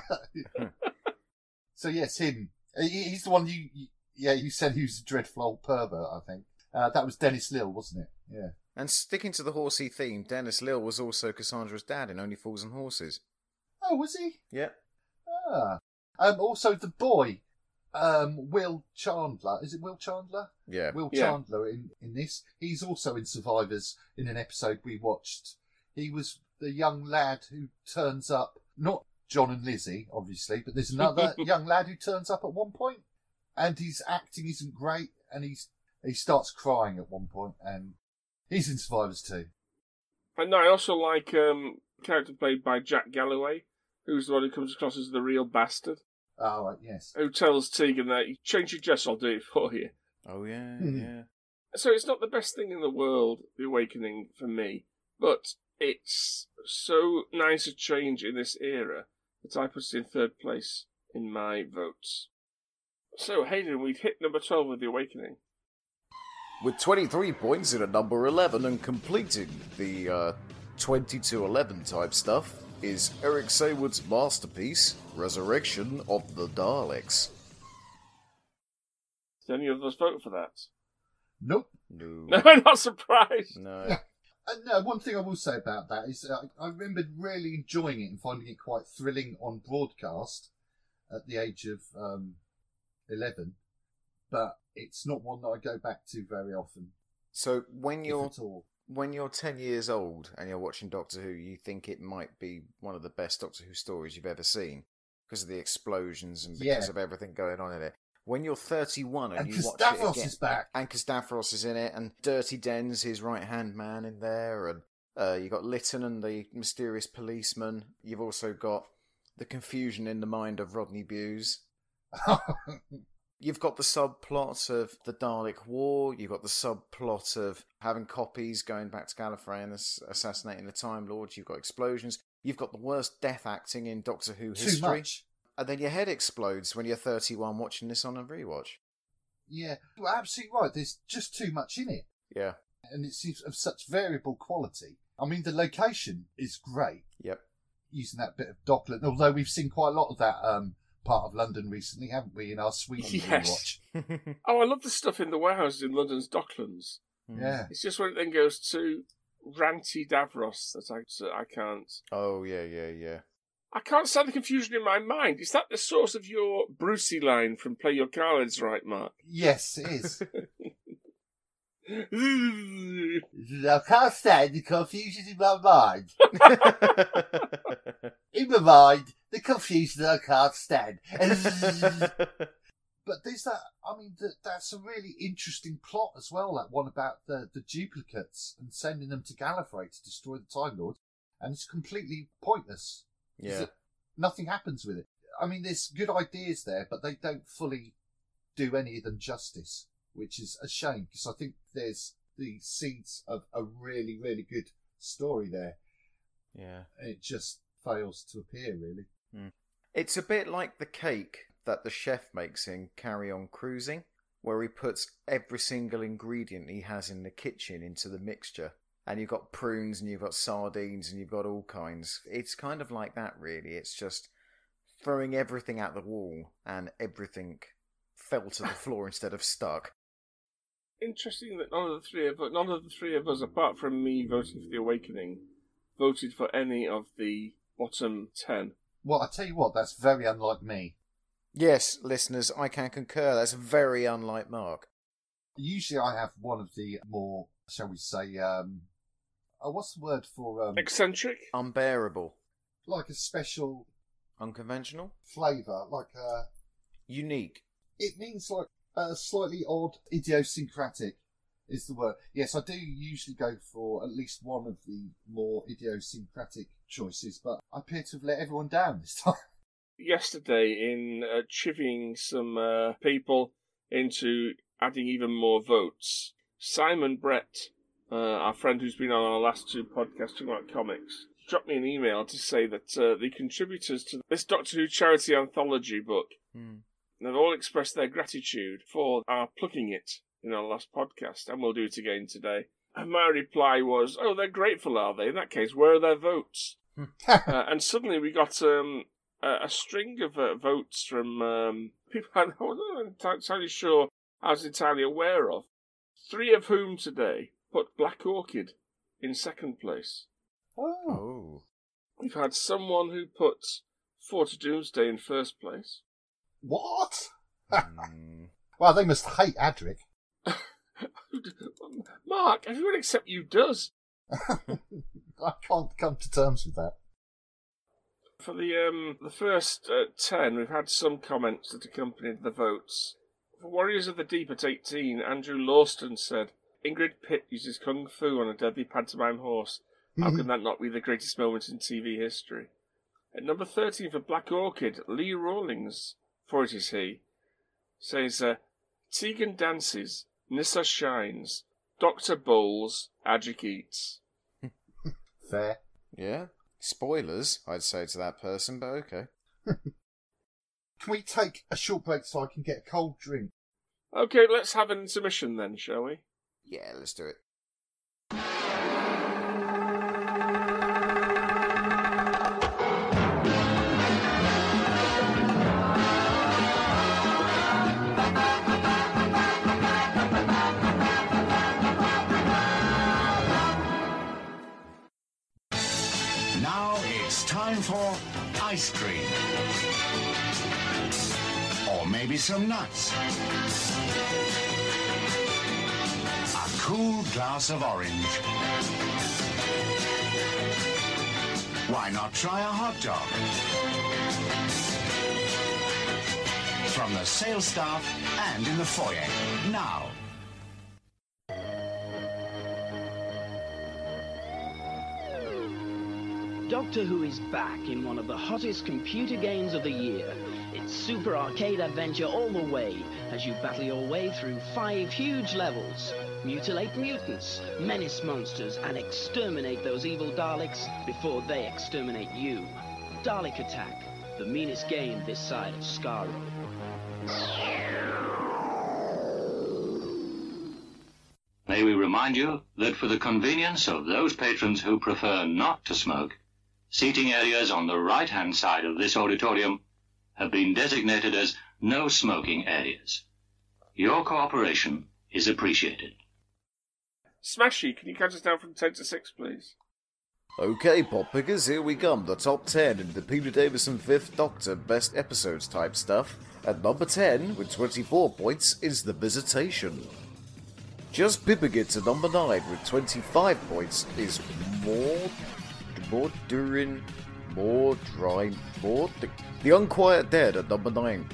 So yes, him. He, he's the one you, you. Yeah, you said he was a dreadful old pervert. I think uh, that was Dennis Lill, wasn't it? Yeah. And sticking to the horsey theme, Dennis Lill was also Cassandra's dad in Only Fools and Horses. Oh, was he? Yeah. Ah. Um. Also, the boy. Um, Will Chandler, is it Will Chandler? Yeah. Will yeah. Chandler in, in this. He's also in Survivors in an episode we watched. He was the young lad who turns up, not John and Lizzie, obviously, but there's another young lad who turns up at one point, and his acting isn't great, and he's he starts crying at one point, and he's in Survivors too. And I also like um, a character played by Jack Galloway, who's the one who comes across as the real bastard. Oh, right, yes. Who tells Tegan that, you change your dress, I'll do it for you. Oh, yeah, Hmm. yeah. So it's not the best thing in the world, The Awakening, for me, but it's so nice a change in this era that I put it in third place in my votes. So, Hayden, we've hit number twelve with The Awakening. With twenty-three points in at number eleven and completing the uh, twenty to eleven type stuff is Eric Saywood's masterpiece, Resurrection of the Daleks. Did any of us vote for that? Nope. No. No, I'm not surprised. No. And uh, one thing I will say about that is uh, I remember really enjoying it and finding it quite thrilling on broadcast at the age of um, eleven, but it's not one that I go back to very often. So when if you're at all. when you're ten years old and you're watching Doctor Who, you think it might be one of the best Doctor Who stories you've ever seen. because of the explosions and Yeah. because of everything going on in it. When you're thirty-one and, And you because watch Davros it again, is back. and because Davros is in it, and Dirty Den's his right-hand man in there, and uh, you got Lytton and the mysterious policeman. You've also got the confusion in the mind of Rodney Bewes. You've got the subplot of the Dalek War. You've got the subplot of having copies going back to Gallifrey and ass- assassinating the Time Lords. You've got explosions. You've got the worst death acting in Doctor Who Too history. much. And then your head explodes when you're thirty-one watching this on a rewatch. Yeah, you're absolutely right. There's just too much in it. Yeah. And it seems of such variable quality. I mean, the location is great. Yep. Using that bit of Dockland, although we've seen quite a lot of that um, part of London recently, haven't we, in our Sweden Yes. rewatch? Oh, I love the stuff in the warehouses in London's Docklands. Yeah. It's just when it then goes to ranty Davros that I, that I can't. Oh, yeah, yeah, yeah. I can't stand the confusion in my mind. Is that the source of your Brucey line from Play Your Cards Right, Mark? Yes, it is. In I can't stand the confusion in my mind. In my mind, the confusion I can't stand. But there's that, I mean, that, that's a really interesting plot as well, that one about the, the duplicates and sending them to Gallifrey to destroy the Time Lord. And it's completely pointless. Yeah. It, nothing happens with it. I mean, there's good ideas there, but they don't fully do any of them justice, which is a shame, because I think there's the seeds of a really, really good story there. Yeah. It just fails to appear, really. Mm. It's a bit like the cake that the chef makes in Carry On Cruising, where he puts every single ingredient he has in the kitchen into the mixture. And you've got prunes and you've got sardines and you've got all kinds. It's kind of like that, really. It's just throwing everything at the wall and everything fell to the floor instead of stuck. Interesting that none of the three of none of the three of us, apart from me voting for The Awakening, voted for any of the bottom ten. Well, I tell you what, that's very unlike me. Yes, listeners, I can concur. That's very unlike Mark. Usually I have one of the more, shall we say, um, oh, what's the word for... Um, Eccentric? Unbearable. like a special Unconventional? flavour, like a... Unique. It means like a slightly odd, idiosyncratic is the word. Yes, I do usually go for at least one of the more idiosyncratic choices, but I appear to have let everyone down this time. Yesterday, in uh, chivying some uh, people into adding even more votes, Simon Brett, uh, our friend who's been on our last two podcasts talking about comics, dropped me an email to say that uh, the contributors to this Doctor Who charity anthology book Hmm. have all expressed their gratitude for our plugging it in our last podcast, and we'll do it again today. And my reply was, oh, they're grateful, are they? In that case, where are their votes? uh, and suddenly we got um, a, a string of uh, votes from um, people I wasn't entirely sure I was entirely aware of. Three of whom today put Black Orchid in second place. Oh. Oh. We've had someone who put Four to Doomsday in first place. What? Mm. Well, they must hate Adric. Mark, everyone except you does. I can't come to terms with that. For the um the first uh, ten, we've had some comments that accompanied the votes. For Warriors of the Deep at eighteen, Andrew Lawston said, Ingrid Pitt uses kung fu on a deadly pantomime horse. How can that not be the greatest moment in T V history? At number thirteen for Black Orchid, Lee Rawlings, for it is he, says, uh, Tegan dances, Nissa shines, Doctor Bowles, Adric eats. Fair. Yeah. Spoilers, I'd say to that person, but okay. Can we take a short break so I can get a cold drink? Okay, let's have an intermission then, shall we? Yeah, let's do it. Now it's time for ice cream. Or maybe some nuts. A cool glass of orange. Why not try a hot dog? from the sales staff and in the foyer. Now. Doctor Who is back in one of the hottest computer games of the year. It's super arcade adventure all the way as you battle your way through five huge levels. Mutilate mutants, menace monsters, and exterminate those evil Daleks before they exterminate you. Dalek Attack, the meanest game this side of Skaro. May we remind you that for the convenience of those patrons who prefer not to smoke, seating areas on the right-hand side of this auditorium have been designated as no smoking areas. Your cooperation is appreciated. Smashy, can you count us down from ten to six, please? Okay, pop pickers, here we come. The top ten in the Peter Davison Fifth Doctor Best Episodes type stuff. At number ten, with twenty-four points, is The Visitation. Just pipping it to number nine with twenty-five points is more... more during... more dry... more... The, the Unquiet Dead at number nine.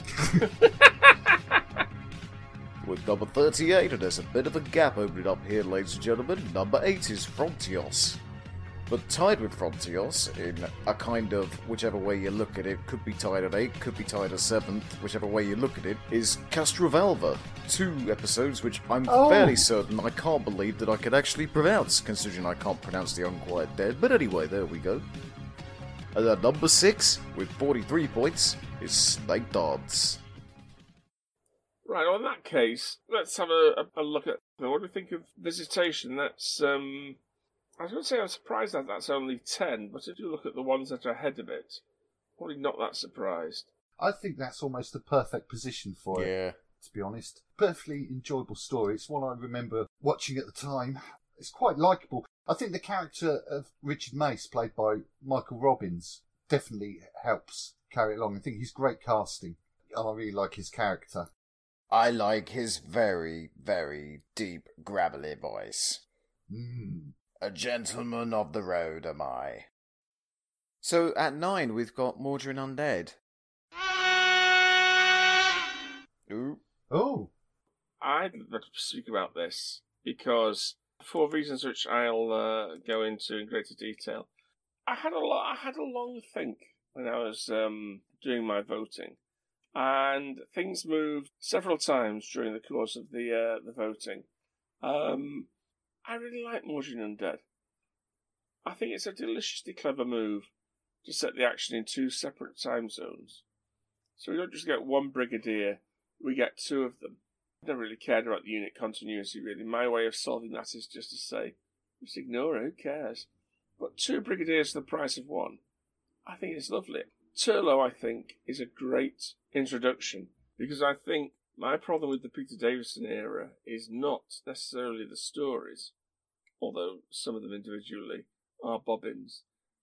With number thirty-eight, and there's a bit of a gap opening up here, ladies and gentlemen, number eight is Frontios. But tied with Frontios, in a kind of, whichever way you look at it, could be tied at eight, could be tied at seventh, whichever way you look at it, is Castrovalva. Two episodes which I'm Oh. fairly certain I can't believe that I could actually pronounce, considering I can't pronounce The Unquiet Dead. But anyway, there we go. And at number six, with forty-three points, is Snake Dance. Right, well, in that case, let's have a, a, a look at... What do we think of Visitation? That's, um... I was going to say I'm surprised that that's only ten, but if you look at the ones that are ahead of it, probably not that surprised. I think that's almost the perfect position for it, Yeah. to be honest. Perfectly enjoyable story. It's one I remember watching at the time. It's quite likeable. I think the character of Richard Mace, played by Michael Robbins, definitely helps carry it along. I think he's great casting, and I really like his character. I like his very, very deep, gravelly voice. Mm. A gentleman of the road am I. So at nine we've got Mordrin Undead. Ooh. Oh, I'd like to speak about this because, for reasons which I'll uh, go into in greater detail, I had a lot. I had a long think when I was um, doing my voting, and things moved several times during the course of the uh, the voting. Um, I really like Mordrin Undead. I think it's a deliciously clever move to set the action in two separate time zones. So we don't just get one brigadier, we get two of them. I never really cared about the unit continuity, really. My way of solving that is just to say, just ignore it, who cares? But two brigadiers for the price of one. I think it's lovely. Turlough, I think, is a great introduction, because I think my problem with the Peter Davison era is not necessarily the stories, although some of them individually are bobbins.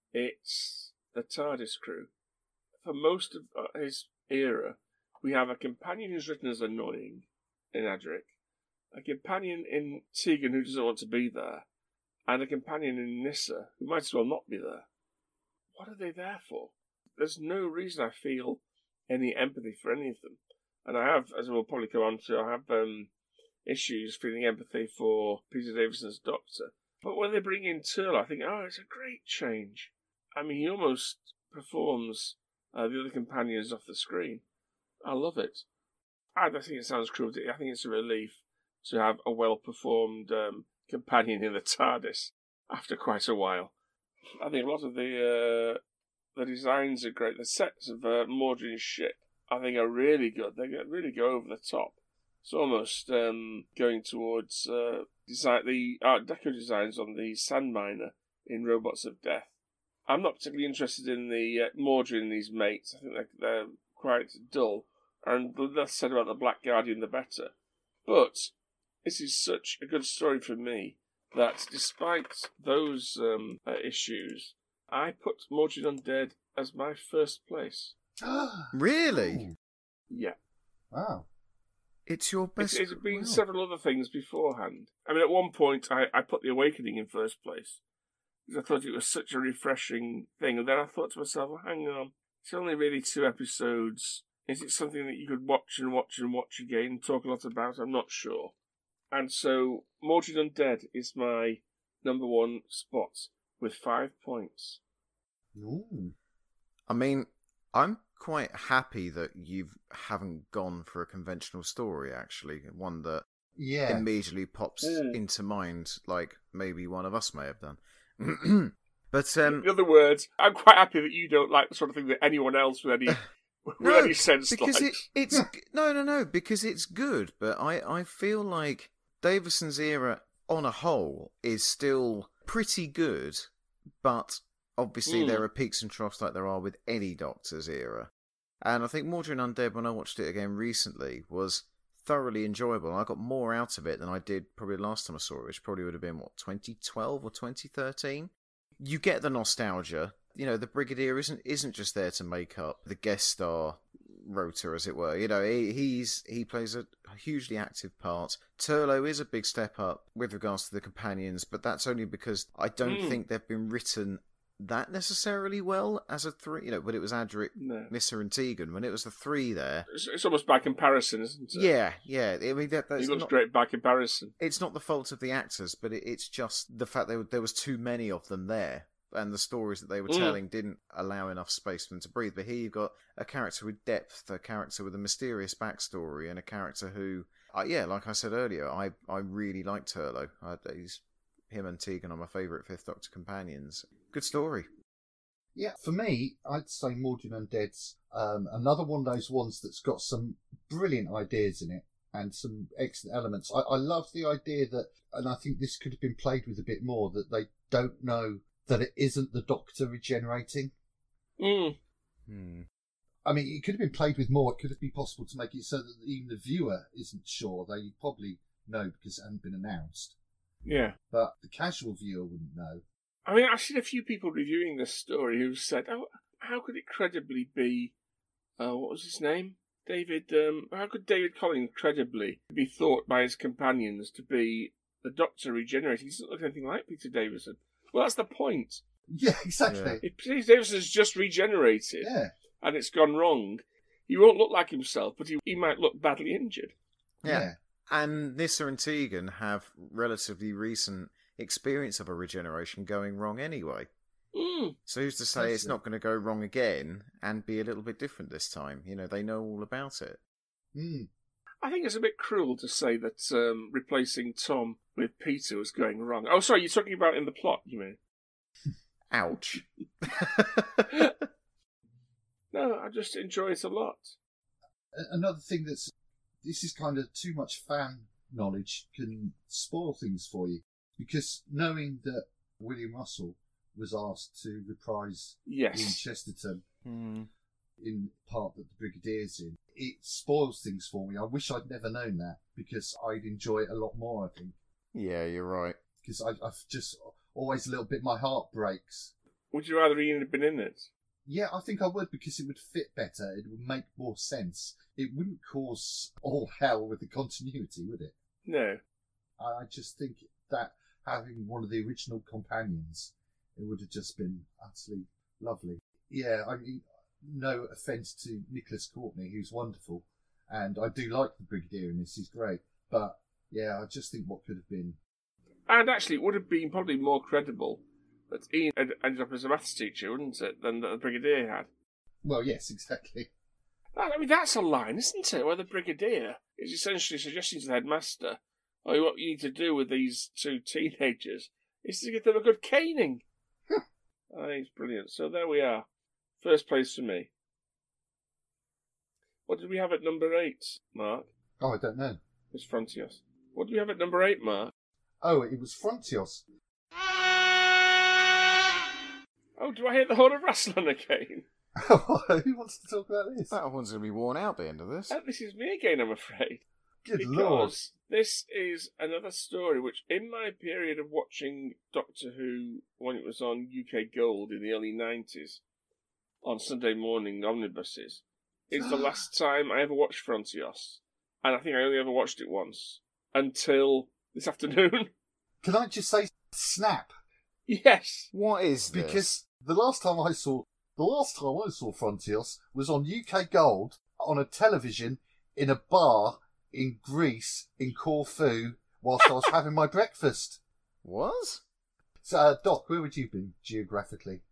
It's the TARDIS crew. For most of his era, we have a companion who's written as annoying in Adric, a companion in Tegan who doesn't want to be there, and a companion in Nyssa who might as well not be there. What are they there for? There's no reason I feel any empathy for any of them. And I have, as we'll probably go on to, I have um, issues feeling empathy for Peter Davison's Doctor. But when they bring in Turlough, I think, oh, it's a great change. I mean, he almost performs uh, the other companions off the screen. I love it. I don't think it sounds cruel. I think it's a relief to have a well-performed um, companion in the TARDIS after quite a while. I think a lot of the uh, the designs are great. The sets of uh, Mordrin's ship, I think, are really good. They really go over the top. It's almost um, going towards uh, design, the Art Deco designs on the Sand Miner in Robots of Death. I'm not particularly interested in the uh, Mordrin and these mates. I think they're, they're quite dull. And the less said about the Black Guardian, the better. But this is such a good story for me that despite those um, uh, issues, I put Mordrin Undead as my first place. Really? Yeah. wow. It's your best... It's, it's been wow. several other things beforehand. I mean, at one point, I, I put The Awakening in first place, because I thought it was such a refreshing thing. And then I thought to myself, well, hang on, it's only really two episodes Is it something that you could watch and watch and watch again and talk a lot about? I'm not sure. And so, Mordred Undead is my number one spot with five points. Ooh. I mean, I'm quite happy that you haven't gone for a conventional story, actually. One that Yeah. immediately pops Mm. into mind, like maybe one of us may have done. But, um... In other words, I'm quite happy that you don't like the sort of thing that anyone else with any, with no, any sense because likes. it, it's... no, no, no, because it's good, but I, I feel like Davison's era, on a whole, is still pretty good, but obviously Mm. there are peaks and troughs like there are with any Doctor's era. And I think Mordred Undead, when I watched it again recently, was thoroughly enjoyable. I got more out of it than I did probably the last time I saw it, which probably would have been, what, twenty twelve or twenty thirteen? You get the nostalgia. You know, the Brigadier isn't isn't just there to make up the guest star rota, as it were. You know, he, he's he plays a hugely active part. Turlough is a big step up with regards to the companions, but that's only because I don't Mm. think they've been written that necessarily well as a three. You know, but it was Adric, No. Nissa and Tegan. When it was the three there, It's, it's almost by comparison, isn't it? yeah, yeah. I mean, that, that's He looks not, great by comparison. it's not the fault of the actors, but it, it's just the fact that there was too many of them there, and the stories that they were Mm. telling didn't allow enough space for them to breathe. But here you've got a character with depth, a character with a mysterious backstory, and a character who, uh, yeah, like I said earlier, I, I really like Turlough. I, he's, him and Tegan are my favourite Fifth Doctor companions. Good story. Yeah, for me, I'd say Mordred Undead's um, another one of those ones that's got some brilliant ideas in it and some excellent elements. I, I love the idea that, and I think this could have been played with a bit more, that they don't know that it isn't the Doctor regenerating. Mm. Hmm. I mean, it could have been played with more. It could have been possible to make it so that even the viewer isn't sure. They probably know because it hadn't been announced. Yeah. But the casual viewer wouldn't know. I mean, I've seen a few people reviewing this story who've said, oh, how could it credibly be, uh, what was his name? David, um, how could David Collins credibly be thought by his companions to be the Doctor regenerating? He doesn't look anything like Peter Davison. Well, that's the point. Yeah, exactly. Yeah. If Peter Davison's just regenerated Yeah. and it's gone wrong, he won't look like himself, but he, he might look badly injured. Yeah. Yeah. And Nissa and Tegan have relatively recent experience of a regeneration going wrong anyway. Mm. So who's to say That's it's it. not going to go wrong again and be a little bit different this time? You know, they know all about it. Mm. I think it's a bit cruel to say that um, replacing Tom with Peter was going wrong. Oh, sorry, you're talking about in the plot, you mean? Ouch. No, I just enjoy it a lot. A- Another thing that's, this is kind of too much fan knowledge can spoil things for you. Because knowing that William Russell was asked to reprise Ian Yes. Chesterton Hmm. in part that the Brigadier's in, it spoils things for me. I wish I'd never known that because I'd enjoy it a lot more, I think. Yeah, you're right. Because I, I've just always a little bit, my heart breaks. Would you rather Ian had been in it? Yeah, I think I would because it would fit better. It would make more sense. It wouldn't cause all hell with the continuity, would it? No. I just think that having one of the original companions, it would have just been utterly lovely. Yeah, I mean, no offence to Nicholas Courtney, who's wonderful, and I do like the Brigadier in this, he's great, but yeah, I just think what could have been. And actually, it would have been probably more credible that Ian had ended up as a maths teacher, wouldn't it, than that the Brigadier had. Well, yes, exactly. I mean, that's a line, isn't it? Where the Brigadier is essentially suggesting to the headmaster, oh, what you need to do with these two teenagers is to give them a good caning. I think it's brilliant. So there we are. First place for me. What did we have at number eight, Mark? Oh, I don't know. It's Frontios. What do we have at number eight, Mark? Oh, it was Frontios. Oh, do I hear the horn of Rassilon again? Who wants to talk about this? That one's going to be worn out at the end of this. Oh, this is me again, I'm afraid. Good because lord. this is another story which, in my period of watching Doctor Who when it was on U K Gold in the early nineties, on Sunday morning omnibuses, is the last time I ever watched Frontios. And I think I only ever watched it once. Until this afternoon. Can I just say snap? Yes. What is this? Because the last time I saw the last time I saw Frontios was on U K Gold on a television in a bar in Greece, in Corfu, whilst I was having my breakfast. Was? So, uh, Doc, where would you be geographically?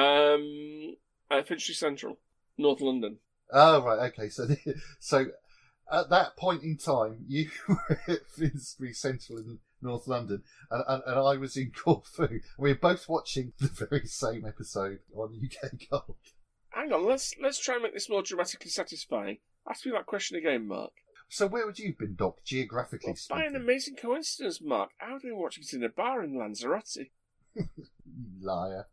Um, uh, Finchley Central, North London. Oh, right, okay. So, so at that point in time, you were at Finsbury Central in North London, and, and, and I was in Corfu. We were both watching the very same episode on U K Gold. Hang on, let's let's try and make this more dramatically satisfying. Ask me that question again, Mark. So where would you have been, Doc, geographically Well, by speaking? an amazing coincidence, Mark, I would have been watching it in a bar in Lanzarote. You liar.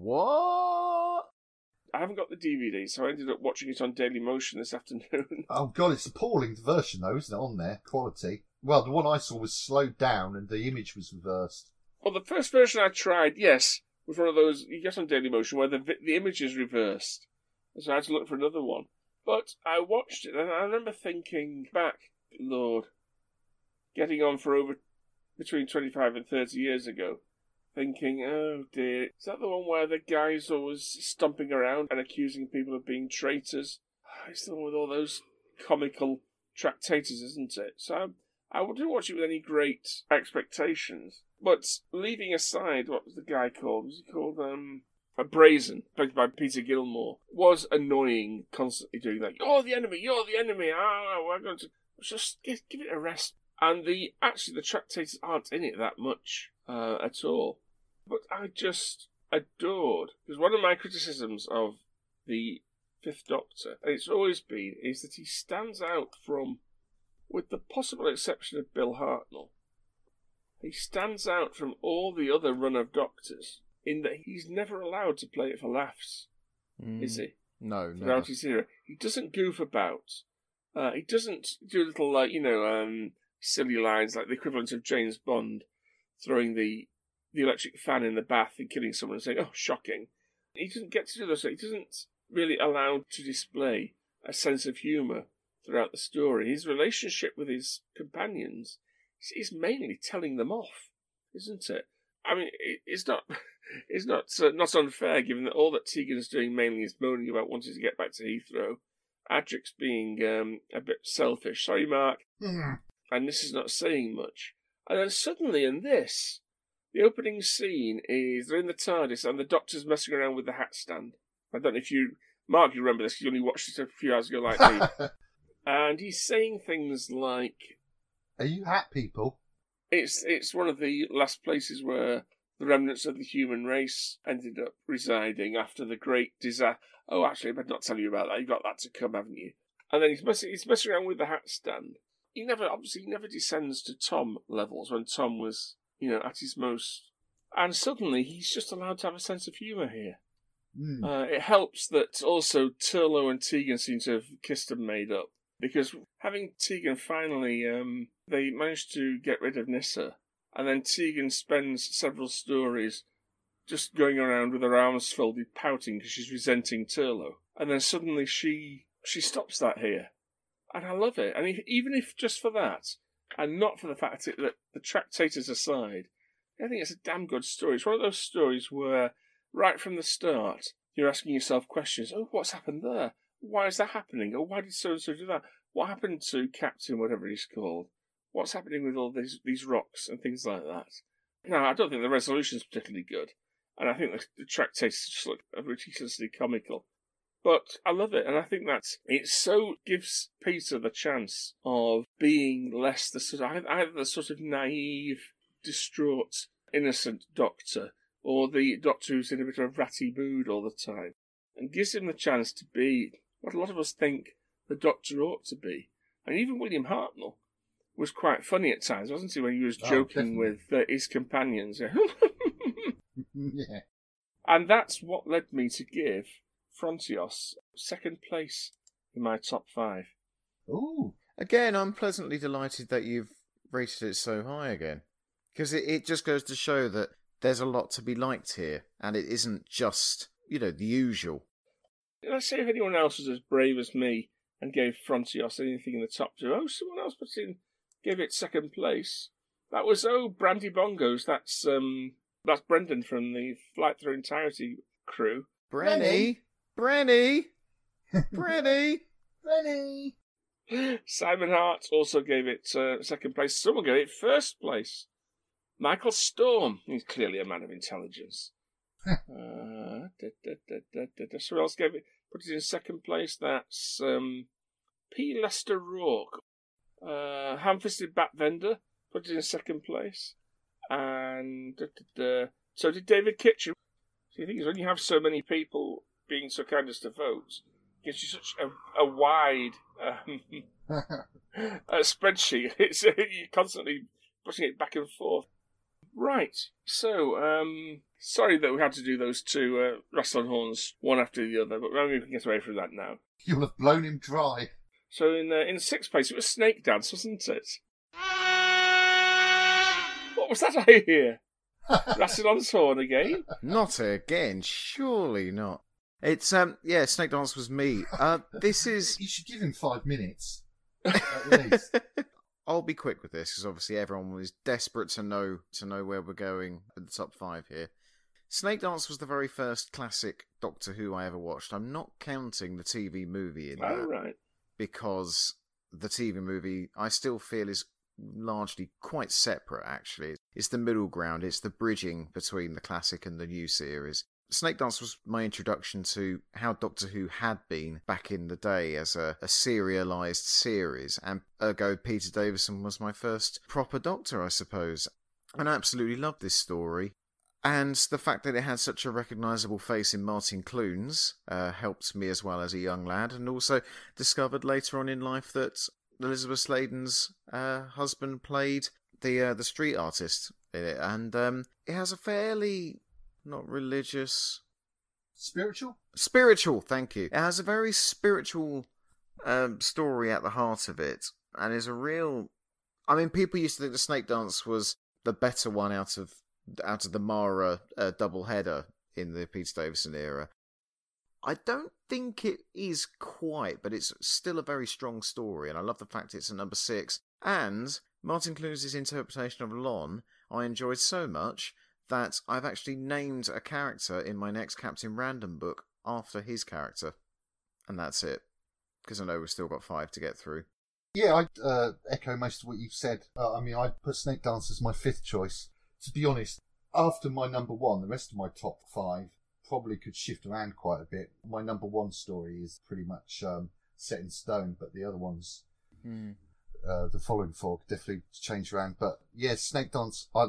What? I haven't got the D V D, so I ended up watching it on Daily Motion this afternoon. Oh, God, it's appalling, the version, though, isn't it, on there? Quality. Well, the one I saw was slowed down and the image was reversed. Well, the first version I tried, yes, was one of those you get on Daily Motion where the the image is reversed. So I had to look for another one. But I watched it and I remember thinking back, Lord, getting on for over between twenty-five and thirty years ago, thinking, oh dear, is that the one where the guy's always stomping around and accusing people of being traitors? It's the one with all those comical tractators, isn't it? So I, I didn't watch it with any great expectations. But leaving aside, what was the guy called? Was he called, um... Brazen, played by Peter Gilmore, was annoying, constantly doing that. You're the enemy, you're the enemy, ah, we're going to... Just give, give it a rest. And the actually, the tractators aren't in it that much uh, at all. But I just adored, because one of my criticisms of the Fifth Doctor, and it's always been, is that he stands out from, with the possible exception of Bill Hartnell, he stands out from all the other run of Doctors in that he's never allowed to play it for laughs, mm. is he? No, no. Throughout his era. He doesn't goof about. Uh, he doesn't do little, like, you know, um, silly lines like the equivalent of James Bond throwing the the electric fan in the bath and killing someone and saying, oh, shocking. He doesn't get to do those. He doesn't really allow to display a sense of humour throughout the story. His relationship with his companions is mainly telling them off, isn't it? I mean, it's not it's not uh, not unfair, given that all that Tegan's doing mainly is moaning about wanting to get back to Heathrow. Adric's being um, a bit selfish. Sorry, Mark. Mm. And this is not saying much. And then suddenly in this, the opening scene is they're in the TARDIS and the Doctor's messing around with the hat stand. I don't know if you, Mark, you remember this, because you only watched it a few hours ago like me. And he's saying things like... Are you hat people? It's it's one of the last places where the remnants of the human race ended up residing after the great disaster. Oh, actually, I better not tell you about that. You've got that to come, haven't you? And then he's messing, he's messing around with the hat stand. He never, obviously, he never descends to Tom levels when Tom was, you know, at his most. And suddenly, he's just allowed to have a sense of humour here. Mm. Uh, it helps that also Turlough and Tegan seem to have kissed and made up. Because having Tegan finally, um, they managed to get rid of Nyssa. And then Tegan spends several stories just going around with her arms folded, pouting because she's resenting Turlough. And then suddenly she she stops that here. And I love it. And if, even if just for that, and not for the fact that, that the tractators aside, I think it's a damn good story. It's one of those stories where, right from the start, you're asking yourself questions. Oh, what's happened there? Why is that happening? Or why did so-and-so do that? What happened to Captain, whatever he's called? What's happening with all these these rocks and things like that? Now, I don't think the resolution's particularly good. And I think the, the tractators just look ridiculously comical. But I love it, and I think that it so gives Peter the chance of being less the sort of, either the sort of naive, distraught, innocent Doctor, or the Doctor who's in a bit of a ratty mood all the time, and gives him the chance to be what a lot of us think the Doctor ought to be. And even William Hartnell was quite funny at times, wasn't he, when he was joking oh, with uh, his companions. Yeah. And that's what led me to give Frontios second place in my top five. Ooh. Again, I'm pleasantly delighted that you've rated it so high again. Because it, it just goes to show that there's a lot to be liked here, and it isn't just, you know, the usual. Let's say if anyone else was as brave as me and gave Frontios anything in the top two, oh, someone else put in, gave it second place. That was, oh, Brandy Bongos, that's, um... That's Brendan from the Flight Through Entirety crew. Brenny! Brenny! Brenny! Rennie! Simon Hart also gave it uh, second place. Someone gave it first place. Michael Storm. He's clearly a man of intelligence. uh, da, da, da, da, da, da. Someone else gave it, put it in second place. That's um, P. Lester Rourke. Uh, Ham-fisted Bat Vendor put it in second place. And da, da, da. So did David Kitchen. So you think when you have so many people being so kind as to vote, it gives you such a, a wide um, a spreadsheet. It's uh, you're constantly putting it back and forth. Right. So, um, sorry that we had to do those two uh, wrestling horns one after the other, but maybe we can get away from that now. You'll have blown him dry. So in uh, in sixth place, it was Snake Dance, wasn't it? What was that I hear? Rassilon's horn again? Not again, surely not. It's, um, yeah, Snake Dance was me. Uh, this is... You should give him five minutes, at least. I'll be quick with this, because obviously everyone was desperate to know to know where we're going at the top five here. Snake Dance was the very first classic Doctor Who I ever watched. I'm not counting the T V movie in that. Oh, right. Because the T V movie, I still feel, is largely quite separate, actually. It's the middle ground, it's the bridging between the classic and the new series. Snake Dance was my introduction to how Doctor Who had been back in the day as a, a serialised series, and ergo Peter Davison was my first proper Doctor, I suppose. And I absolutely loved this story. And the fact that it had such a recognisable face in Martin Clunes uh, helped me as well as a young lad, and also discovered later on in life that Elizabeth Sladen's uh, husband played the uh, the street artist in it, and um, it has a fairly not religious, spiritual, spiritual. Thank you. It has a very spiritual um, story at the heart of it, and is a real. I mean, people used to think the Snake Dance was the better one out of out of the Mara uh, double header in the Peter Davison era. I don't think it is quite, but it's still a very strong story, and I love the fact it's at number six. And Martin Clunes' interpretation of Lon I enjoyed so much that I've actually named a character in my next Captain Random book after his character. And that's it, because I know we've still got five to get through. Yeah, I uh, echo most of what you've said. Uh, I mean, I put Snake Dance as my fifth choice. To be honest, after my number one, the rest of my top five probably could shift around quite a bit. My number one story is pretty much um, set in stone, but the other ones, mm. uh, the following four, could definitely change around. But yeah, Snake Dance, I,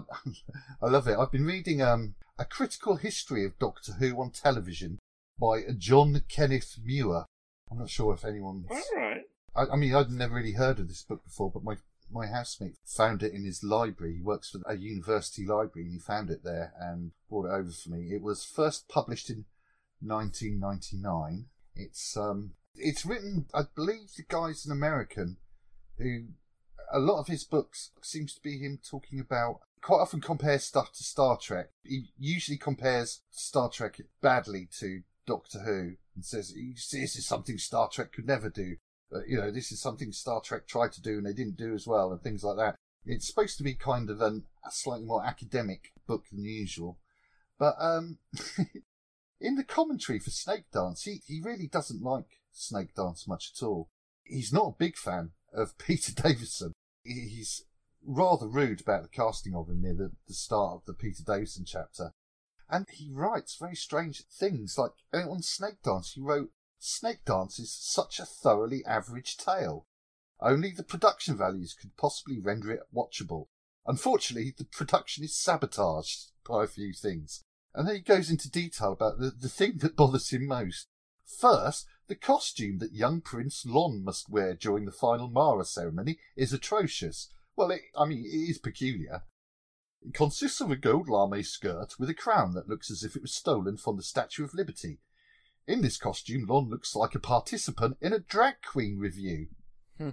I love it. I've been reading um, A Critical History of Doctor Who on Television by John Kenneth Muir. I'm not sure if anyone's... All right. I, I mean, I'd never really heard of this book before, but my My housemate found it in his library. He works for a university library, and he found it there and brought it over for me. It was first published in nineteen ninety-nine. It's um, it's written, I believe the guy's an American, who a lot of his books seems to be him talking about, quite often compares stuff to Star Trek. He usually compares Star Trek badly to Doctor Who and says, this is something Star Trek could never do. Uh, you know, this is something Star Trek tried to do and they didn't do as well, and things like that. It's supposed to be kind of an, a slightly more academic book than usual. But um, in the commentary for Snake Dance, he, he really doesn't like Snake Dance much at all. He's not a big fan of Peter Davison. He's rather rude about the casting of him near the, the start of the Peter Davison chapter. And he writes very strange things, like on Snake Dance he wrote, Snake Dance is such a thoroughly average tale. Only the production values could possibly render it watchable. Unfortunately, the production is sabotaged by a few things. And then he goes into detail about the, the thing that bothers him most. First, the costume that young Prince Lon must wear during the final Mara ceremony is atrocious. Well, it, I mean, it is peculiar. It consists of a gold lame skirt with a crown that looks as if it was stolen from the Statue of Liberty. In this costume, Lon looks like a participant in a drag queen review. Hmm.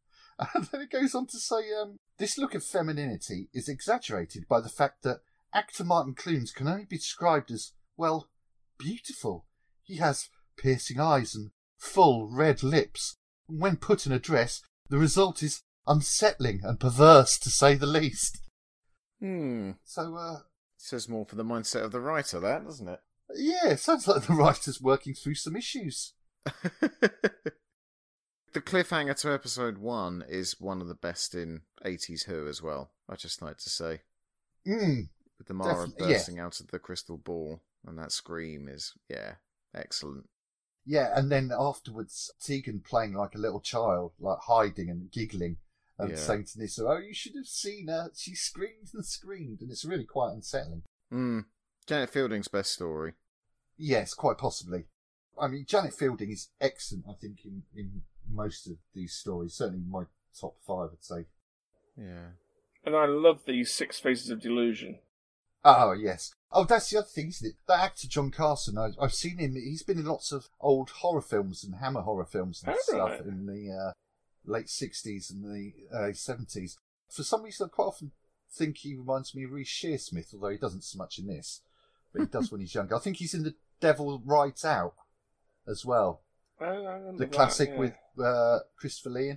And then it goes on to say, um, this look of femininity is exaggerated by the fact that actor Martin Clunes can only be described as, well, beautiful. He has piercing eyes and full red lips. And when put in a dress, the result is unsettling and perverse, to say the least. Hmm. So, uh... says more for the mindset of the writer, that, doesn't it? Yeah, it sounds like the writer's working through some issues. The cliffhanger to episode one is one of the best in eighties Who as well, I'd just like to say. Mm, With the Mara Definitely, yeah. bursting out of the crystal ball, and that scream is, yeah, excellent. yeah, and then afterwards, Tegan playing like a little child, like hiding and giggling, and Yeah. saying to Nyssa, "Oh, you should have seen her. She screamed and screamed," and it's really quite unsettling. Mm. Janet Fielding's best story. Yes, quite possibly. I mean, Janet Fielding is excellent, I think, in, in most of these stories. Certainly my top five, I'd say. Yeah. And I love the Six Faces of Delusion. Oh, yes. Oh, that's the other thing, isn't it? That actor, John Carson, I, I've seen him. He's been in lots of old horror films and Hammer horror films and Oh, stuff right. in the uh, late sixties and the uh, seventies. For some reason, I quite often think he reminds me of Reece Shearsmith, although he doesn't so much in this. But he does when he's younger. I think he's in The Devil Rides Out as well. I, I remember The that, classic yeah. with uh, Christopher Lee.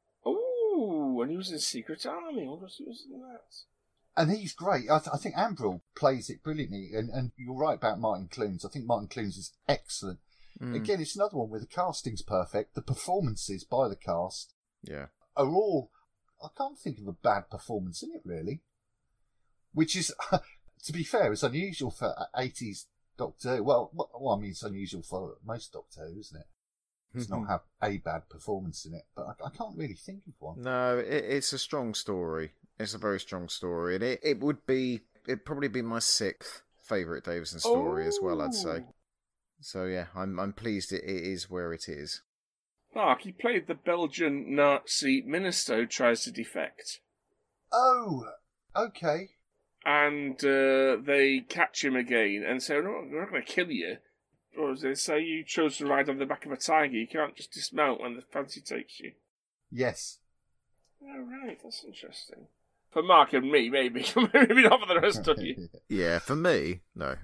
Oh, and he was in Secret Army. What was he was in that? And he's great. I, th- I think Ambrell plays it brilliantly. And, and you're right about Martin Clunes. I think Martin Clunes is excellent. Mm. Again, it's another one where the casting's perfect. The performances by the cast Yeah. are all... I can't think of a bad performance in it, really. Which is, to be fair, it's unusual for eighties Doctor Who. Well, well, I mean, it's unusual for most Doctor Who, isn't it? To not have a bad performance in it. But I, I can't really think of one. No, it, it's a strong story. It's a very strong story. And it, it would be... It'd probably be my sixth favourite Davison story as well, I'd say. Oh. So yeah, I'm I'm pleased it, it is where it is. Mark, he played the Belgian Nazi minister who tries to defect. Oh, okay. And uh, they catch him again and say, no, we're not going to kill you. Or as they say, you chose to ride on the back of a tiger. You can't just dismount when the fancy takes you. Yes. Oh, right, that's interesting. For Mark and me, maybe. Maybe not for the rest of you. Yeah, for me, no.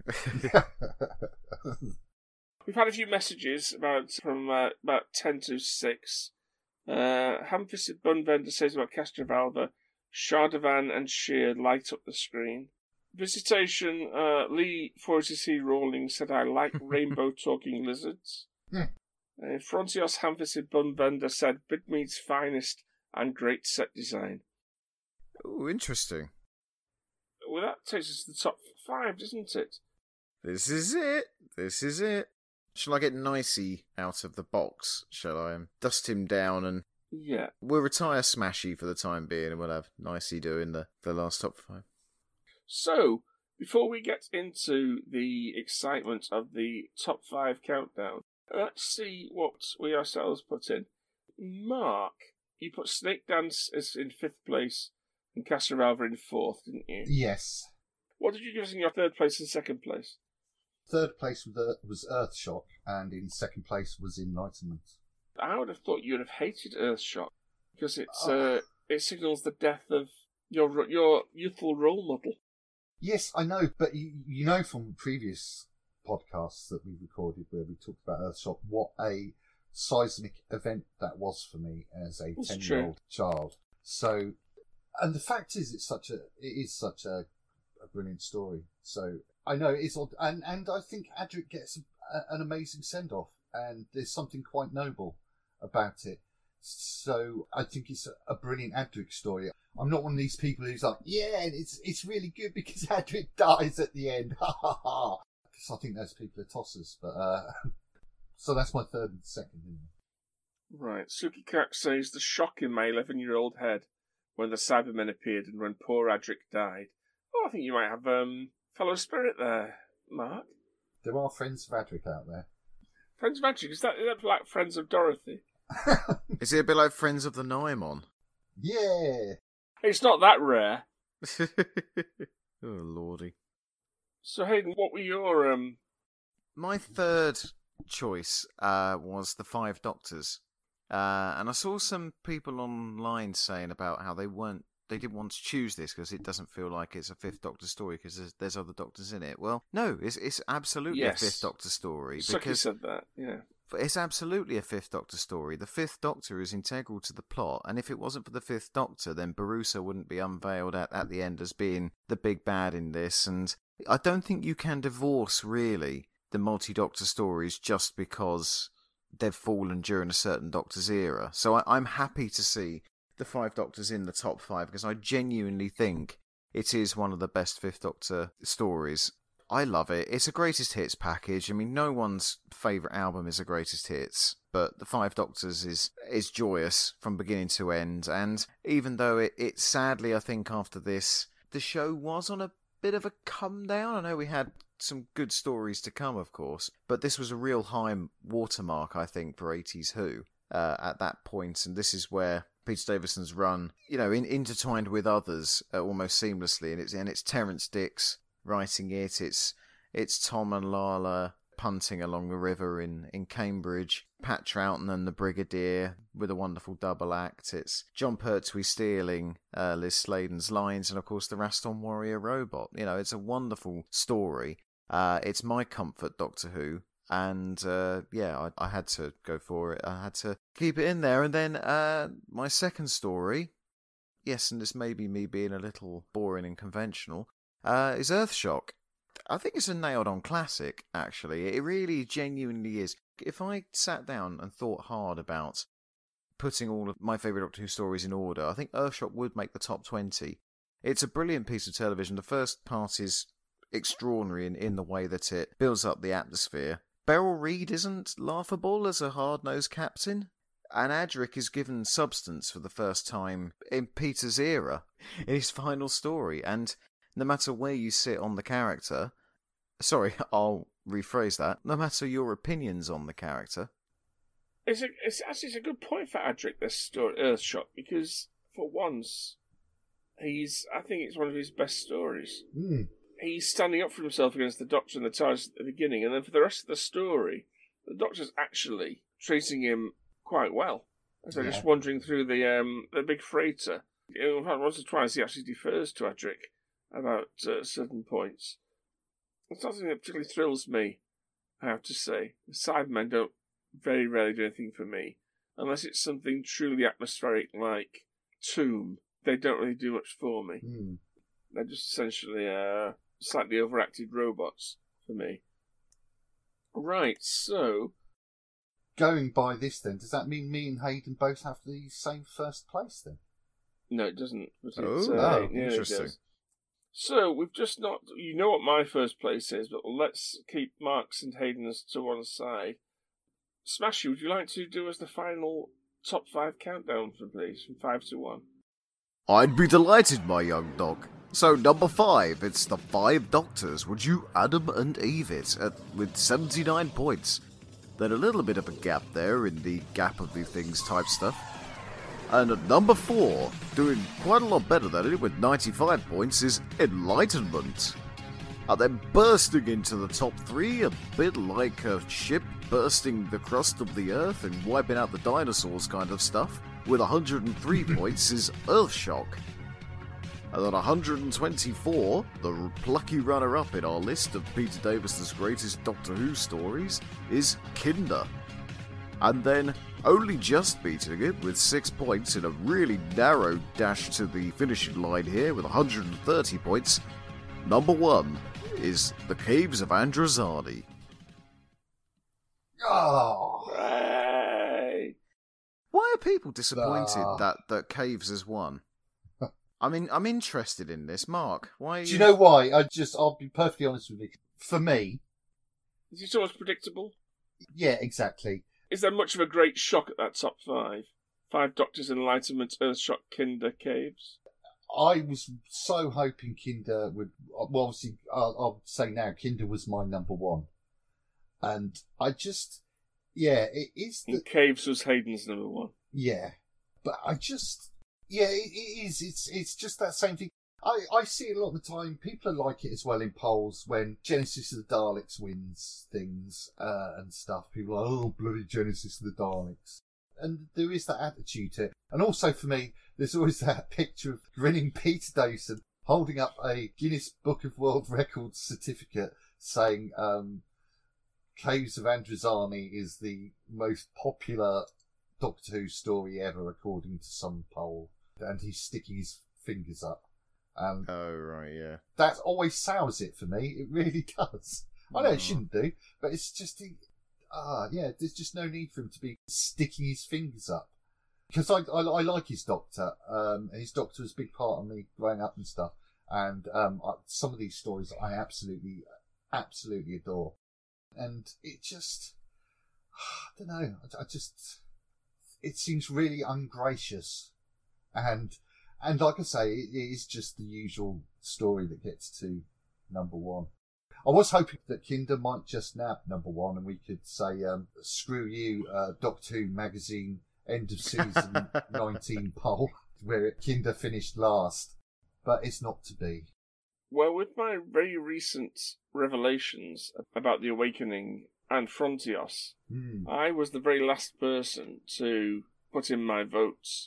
We've had a few messages about from uh, about ten to six. Uh, Ham-fisted Bun Vendor says about Castrovalva, Shardavan and Sheer light up the screen. Visitation, uh, Lee forty C Rawling said, I like rainbow talking lizards. Hmm. Uh, Frontios Ham-fisted Bun Vendor said, Bidmead's finest and great set design. Ooh, interesting. Well, that takes us to the top five, doesn't it? This is it. This is it. Shall I get Nicey out of the box? Shall I um, dust him down and Yeah. we'll retire Smashy for the time being and we'll have Nicey doing the, the last top five. So, before we get into the excitement of the top five countdown, let's see what we ourselves put in. Mark, you put Snake Dance as in fifth place and Castrovalva in fourth, didn't you? Yes. What did you give us in your third place and second place? Third place was, uh, was Earthshock, and in second place was Enlightenment. I would have thought you would have hated Earthshock because it's Oh. uh, it signals the death of your your youthful role model. Yes, I know, but you, you know from previous podcasts that we recorded where we talked about Earthshock, what a seismic event that was for me as a It's ten-year-old child. So, and the fact is, it's such a it is such a, a brilliant story. So I know it's odd, and and I think Adric gets a, an amazing send-off, and there's something quite noble about it. So I think it's a, a brilliant Adric story. I'm not one of these people who's like, yeah, it's it's really good because Adric dies at the end. Ha ha ha. Because I think those people are tossers. But uh, so that's my third and second. Isn't it? Right. Suki Cat says the shock in my eleven-year-old head when the Cybermen appeared and when poor Adric died. Oh, I think you might have um fellow spirit there, Mark. There are friends of Adric out there. Friends of Adric, is that, is that like Friends of Dorothy? Is it a bit like Friends of the Naimon? Yeah. It's not that rare. Oh, lordy. So, Hayden, what were your... um? My third choice uh, was The Five Doctors. Uh, and I saw some people online saying about how they weren't, they didn't want to choose this because it doesn't feel like it's a Fifth Doctor story because there's, there's other Doctors in it. Well, no, it's it's absolutely Yes. a Fifth Doctor story. Suki because said that, yeah. It's absolutely a Fifth Doctor story. The Fifth Doctor is integral to the plot, and if it wasn't for the Fifth Doctor, then Barusa wouldn't be unveiled at, at the end as being the big bad in this. And I don't think you can divorce, really, the multi-Doctor stories just because they've fallen during a certain Doctor's era. So I, I'm happy to see the Five Doctors in the top five, because I genuinely think it is one of the best Fifth Doctor stories. I love it. It's a greatest hits package. I mean, no one's favourite album is a greatest hits, but the Five Doctors is is joyous from beginning to end. And even though it, it sadly, I think after this, the show was on a bit of a come down. I know we had some good stories to come, of course, but this was a real high watermark, I think, for eighties Who uh, at that point. And this is where Peter Davison's run, you know, in, intertwined with others uh, almost seamlessly, and it's and it's Terence Dicks writing it. It's it's Tom and Lala punting along the river in, in Cambridge. Pat Troughton and the Brigadier with a wonderful double act. It's John Pertwee stealing uh, Liz Sladen's lines, and of course the Raston Warrior robot. You know, it's a wonderful story. Uh, it's my comfort Doctor Who. And, uh, yeah, I, I had to go for it. I had to keep it in there. And then uh, my second story, yes, and this may be me being a little boring and conventional, uh, is Earthshock. I think it's a nailed-on classic, actually. It really genuinely is. If I sat down and thought hard about putting all of my favourite Doctor Who stories in order, I think Earthshock would make the top twenty. It's a brilliant piece of television. The first part is extraordinary in, in the way that it builds up the atmosphere. Beryl Reid isn't laughable as a hard-nosed captain, and Adric is given substance for the first time in Peter's era, in his final story, and no matter where you sit on the character, sorry, I'll rephrase that, no matter your opinions on the character. It's, a, it's actually it's a good point for Adric, this story, Earthshock, because for once, he's I think it's one of his best stories. Mm. He's standing up for himself against the Doctor and the TARDIS at the beginning, and then for the rest of the story, the Doctor's actually treating him quite well. As they're yeah. just wandering through the um, the big freighter. In fact, once or twice he actually defers to Adric about uh, certain points. It's something that particularly thrills me, I have to say. The Cybermen don't very rarely do anything for me. Unless it's something truly atmospheric like Tomb, they don't really do much for me. Mm. They're just essentially uh, slightly overacted robots for me. Right, so... Going by this then, does that mean me and Hayden both have the same first place then? No, it doesn't. But oh, it's, uh, uh, yeah, interesting. It so, we've just not... You know what my first place is, but let's keep Mark's and Hayden's to one side. Smashy, would you like to do us the final top five countdown, for please, from five to one? I'd be delighted, my young dog. So, number five, it's the Five Doctors. Would you Adam and Eve it at, with seventy-nine points? Then a little bit of a gap there in the gap of the things type stuff. And at number four, doing quite a lot better than it with ninety-five points, is Enlightenment. And then bursting into the top three, a bit like a ship bursting the crust of the earth and wiping out the dinosaurs kind of stuff, with one hundred three points, is Earthshock. And at one hundred twenty-four, the plucky runner-up in our list of Peter Davison's greatest Doctor Who stories is Kinder. And then, only just beating it with six points in a really narrow dash to the finishing line here with one hundred thirty points, number one is The Caves of Androzani. Oh! Right. Why are people disappointed Ah. that, that Caves has won? I mean, I'm interested in this. Mark, why are you... Do you know why? I just, I'll be perfectly honest with you. For me, Is it so much predictable? yeah, exactly. Is there much of a great shock at that top five? Five Doctors, Enlightenment, Earthshock, Kinder, Caves? I was so hoping Kinder would, well, obviously, I'll, I'll say now, Kinder was my number one. And I just, yeah, it is the, And Caves was Hayden's number one. yeah. But I just, yeah, it, it is, it's it's just that same thing. I, I see it a lot of the time, people like it as well in polls when Genesis of the Daleks wins things uh, and stuff. People are, oh, bloody Genesis of the Daleks. And there is that attitude to it. And also for me, there's always that picture of grinning Peter Davison holding up a Guinness Book of World Records certificate saying um, Caves of Androzani is the most popular Doctor Who story ever, according to some poll. And he's sticking his fingers up. Um, Oh, right, yeah. that always sours it for me. It really does. I know Oh. it shouldn't do, but it's just, ah, yeah, there's just no need for him to be sticking his fingers up. Because I, I, I like his Doctor. Um, his Doctor was a big part of me growing up and stuff. And um, I, some of these stories I absolutely, absolutely adore. And it just, I don't know, I, I just, it seems really ungracious. And, and like I say, it, it is just the usual story that gets to number one. I was hoping that Kinder might just nab number one and we could say, um, screw you, uh, Doctor Who magazine, end of season nineteen poll, where Kinder finished last. But it's not to be. Well, with my very recent revelations about the Awakening and Frontios, Hmm. I was the very last person to put in my votes.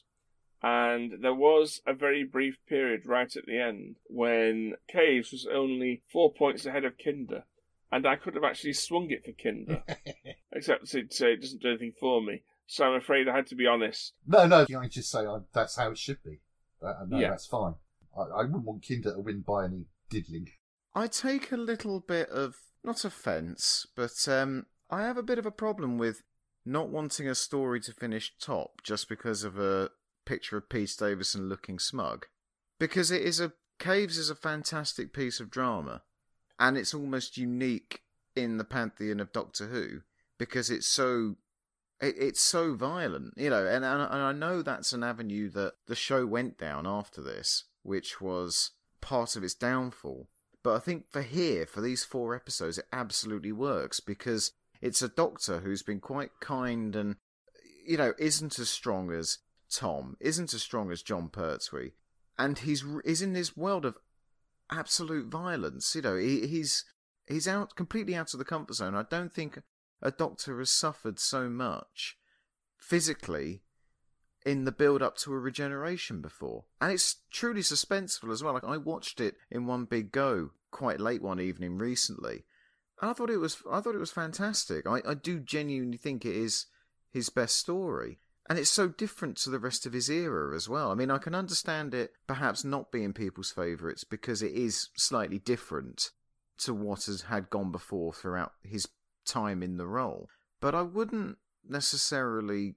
And there was a very brief period right at the end when Caves was only four points ahead of Kinder. And I could have actually swung it for Kinder. Except to say it doesn't do anything for me. So I'm afraid I had to be honest. No, no, I just say uh, that's how it should be. Uh, no, Yeah. that's fine. I, I wouldn't want Kinder to win by any diddling. I take a little bit of, not offence, but um, I have a bit of a problem with not wanting a story to finish top just because of a picture of Pete Davison looking smug. Because it is a, Caves is a fantastic piece of drama, and it's almost unique in the pantheon of Doctor Who, because it's so, it, it's so violent, you know, and, and, and I know that's an avenue that the show went down after this, which was part of its downfall. But I think for here, for these four episodes, it absolutely works because it's a Doctor who's been quite kind and, you know, isn't as strong as Tom, isn't as strong as John Pertwee, and he's is in this world of absolute violence. You know, he, he's he's out completely out of the comfort zone. I don't think a Doctor has suffered so much physically in the build-up to a regeneration before. And it's truly suspenseful as well. Like, I watched it in one big go quite late one evening recently, and I thought it was I thought it was fantastic. I, I do genuinely think it is his best story. And it's so different to the rest of his era as well. I mean, I can understand it perhaps not being people's favourites because it is slightly different to what has had gone before throughout his time in the role. But I wouldn't necessarily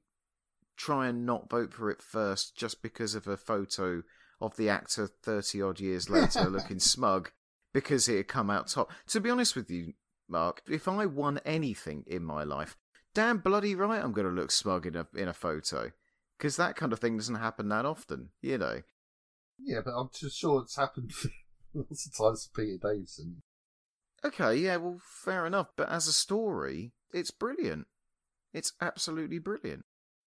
try and not vote for it first just because of a photo of the actor thirty-odd years later looking smug because it had come out top. To be honest with you, Mark, if I won anything in my life, damn bloody right I'm going to look smug in a in a photo. Because that kind of thing doesn't happen that often, you know. Yeah, but I'm just sure it's happened lots of times to Peter Davison. Okay, yeah, well, fair enough. But as a story, it's brilliant. It's absolutely brilliant.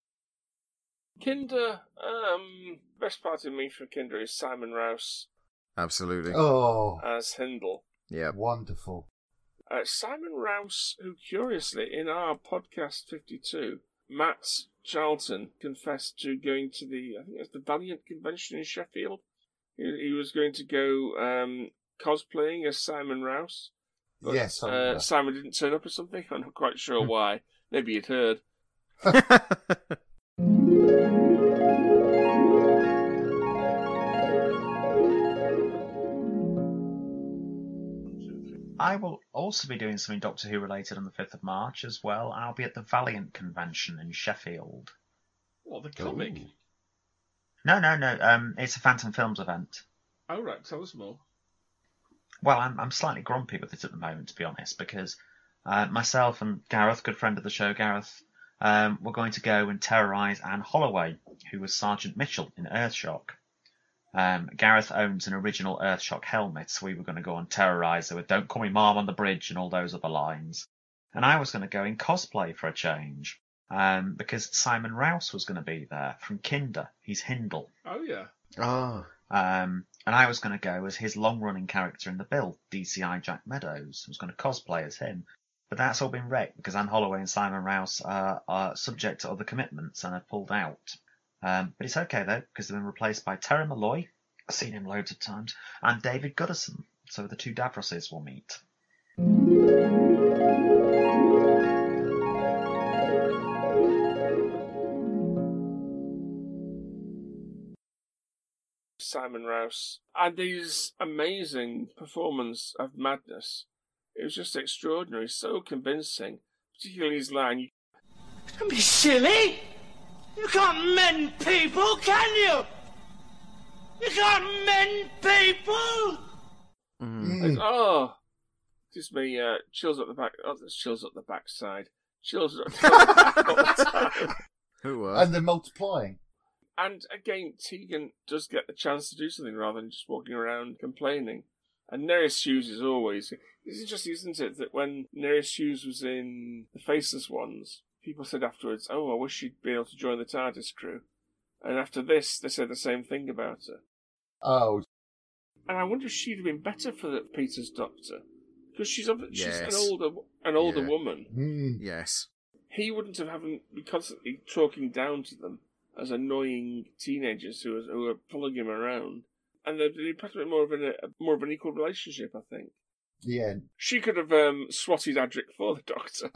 Kinder, um, best part of me for Kinder is Simon Rouse Absolutely. Oh, as Hindle. Yeah. wonderful. Uh, Simon Rouse, who curiously, in our podcast fifty-two, Matt Charlton confessed to going to the, I think it's the Valiant convention in Sheffield. He, he was going to go um, cosplaying as Simon Rouse. But, Yes, I uh, remember. Simon didn't turn up or something. I'm not quite sure why. Maybe he'd heard. I will also be doing something Doctor Who related on the fifth of March as well. I'll be at the Valiant convention in Sheffield. What, the comic? Ooh. No, no, no. Um, it's a Phantom Films event. Oh, right. Tell us more. Well, I'm I'm slightly grumpy with it at the moment, to be honest, because uh, myself and Gareth, good friend of the show, Gareth, um, we're going to go and terrorise Anne Holloway, who was Sergeant Mitchell in Earthshock. Um, Gareth owns an original Earthshock helmet, so we were going to go and terrorise her with "Don't call me Mom" on the bridge and all those other lines. And I was going to go in cosplay for a change, um, because Simon Rouse was going to be there from Kinder. He's Hindle. Oh, yeah. Oh. Um, and I was going to go as his long-running character in the Bill, D C I Jack Meadows. I was going to cosplay as him. But that's all been wrecked because Anne Holloway and Simon Rouse uh, are subject to other commitments and have pulled out. Um, but it's okay, though, because they've been replaced by Terry Malloy, I've seen him loads of times, and David Goodison. So the two Davroses will meet. Simon Rouse. And his amazing performance of Madness. It was just extraordinary, so convincing, particularly his line. Don't be silly! You can't mend people, can you? You can't mend people! Mm. Like, oh, gives me uh, chills up the back. Oh, there's chills up the backside. Chills up the back all the time. Who were? And they're multiplying. And again, Tegan does get the chance to do something rather than just walking around complaining. And Nereus Hughes is always... It's interesting, isn't it, that when Nereus Hughes was in The Faceless Ones, people said afterwards, oh, I wish she'd be able to join the TARDIS crew. And after this, they said the same thing about her. Oh. And I wonder if she'd have been better for the Peter's Doctor. Because she's, she's Yes. an older an older Yeah. woman. Mm. Yes. He wouldn't have having be constantly talking down to them as annoying teenagers who are, who are following him around. And they'd be practically more of an, a, more of an equal relationship, I think. Yeah. She could have um, swatted Adric for the Doctor.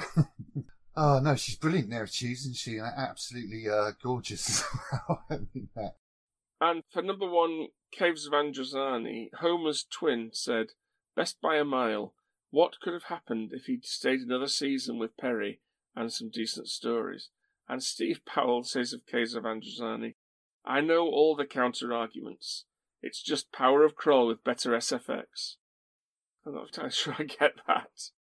Oh, no, she's brilliant there, isn't she? Absolutely uh, gorgeous. I mean that. And for number one, Caves of Androzani, Homer's twin said, best by a mile, what could have happened if he'd stayed another season with Perry and some decent stories? And Steve Powell says of Caves of Androzani, I know all the counter-arguments. It's just Power of Kroll with better S F X. I'm not entirely sure I get that.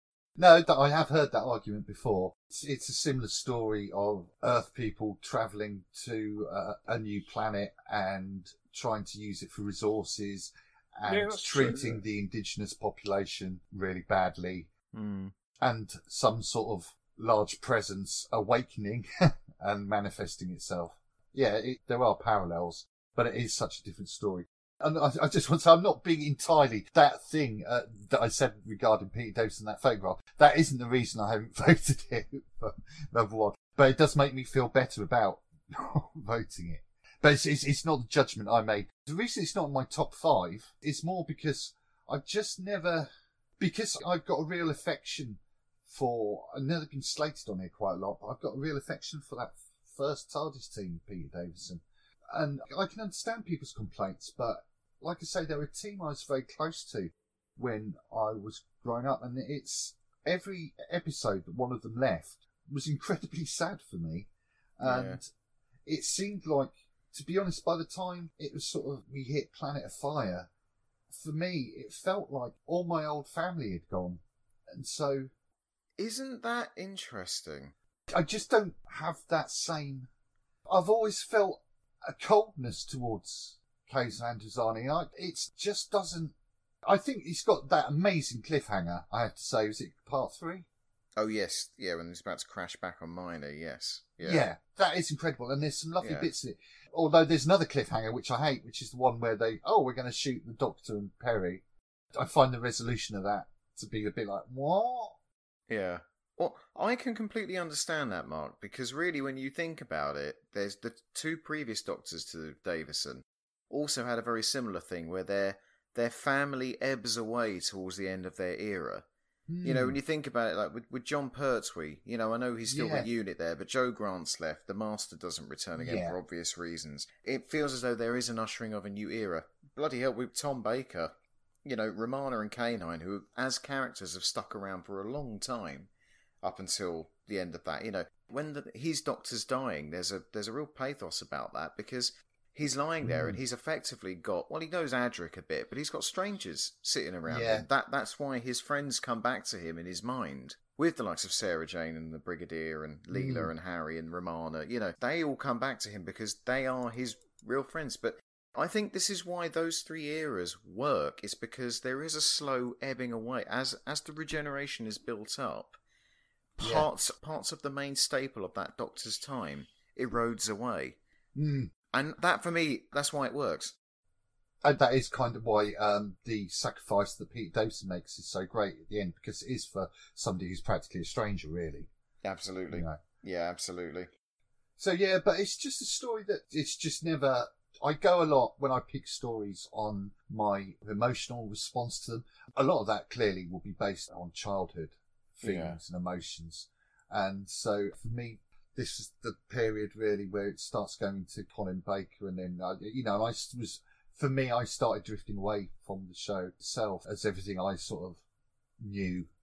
No, that I have heard that argument before. It's, it's a similar story of Earth people travelling to uh, a new planet and trying to use it for resources and Yeah, that's treating true. the indigenous population really badly. Mm. And some sort of large presence awakening and manifesting itself. Yeah, it, there are parallels, but it is such a different story. And I, I just want to say, I'm not being entirely that thing uh, that I said regarding Peter Davison, that photograph. That isn't the reason I haven't voted it for number one. But it does make me feel better about voting it. But it's, it's, it's not the judgment I made. The reason it's not in my top five is more because I've just never, because I've got a real affection for, I've never been slated on here quite a lot, but I've got a real affection for that first TARDIS team, Peter Davison. And I can understand people's complaints, but like I say, they're a team I was very close to when I was growing up. And it's every episode that one of them left was incredibly sad for me. And yeah. It seemed like, to be honest, by the time it was sort of, we hit Planet of Fire, for me, it felt like all my old family had gone. And so... Isn't that interesting? I just don't have that same... I've always felt a coldness towards Caves of Androzani. I, it just doesn't... I think he's got that amazing cliffhanger, I have to say. Was it part three? Oh, yes. Yeah, when he's about to crash back on Minor, yes. Yeah, yeah that is incredible. And there's some lovely yeah. bits in it. Although there's another cliffhanger, which I hate, which is the one where they, oh, we're going to shoot the Doctor and Perry. I find the resolution of that to be a bit like, what? Yeah. Well, I can completely understand that, Mark, because really when you think about it, there's the two previous Doctors to Davison also had a very similar thing where their their family ebbs away towards the end of their era. Mm. You know, when you think about it, like with, with John Pertwee, you know, I know he's still yeah. with UNIT there, but Joe Grant's left, the Master doesn't return again yeah. for obvious reasons. It feels as though there is an ushering of a new era. Bloody hell, with Tom Baker, you know, Romana and K-nine, who as characters have stuck around for a long time, up until the end of that. You know, when the, his Doctor's dying, there's a there's a real pathos about that, because he's lying there mm. and he's effectively got, well, he knows Adric a bit, but he's got strangers sitting around yeah. him. That That's why his friends come back to him in his mind, with the likes of Sarah Jane and the Brigadier and Leela mm. and Harry and Romana. You know, they all come back to him because they are his real friends. But I think this is why those three eras work. It's because there is a slow ebbing away. As, as the regeneration is built up, Parts yeah. parts of the main staple of that Doctor's time erodes away. Mm. And that, for me, that's why it works. And that is kind of why um, the sacrifice that Peter Davison makes is so great at the end, because it is for somebody who's practically a stranger, really. Absolutely. You know? Yeah, absolutely. So, yeah, but it's just a story that it's just never... I go a lot when I pick stories on my emotional response to them. A lot of that clearly will be based on childhood feelings yeah. and emotions. And so for me, this is the period really where it starts going to Colin Baker, and then, uh, you know, I was, for me, I started drifting away from the show itself as everything I sort of knew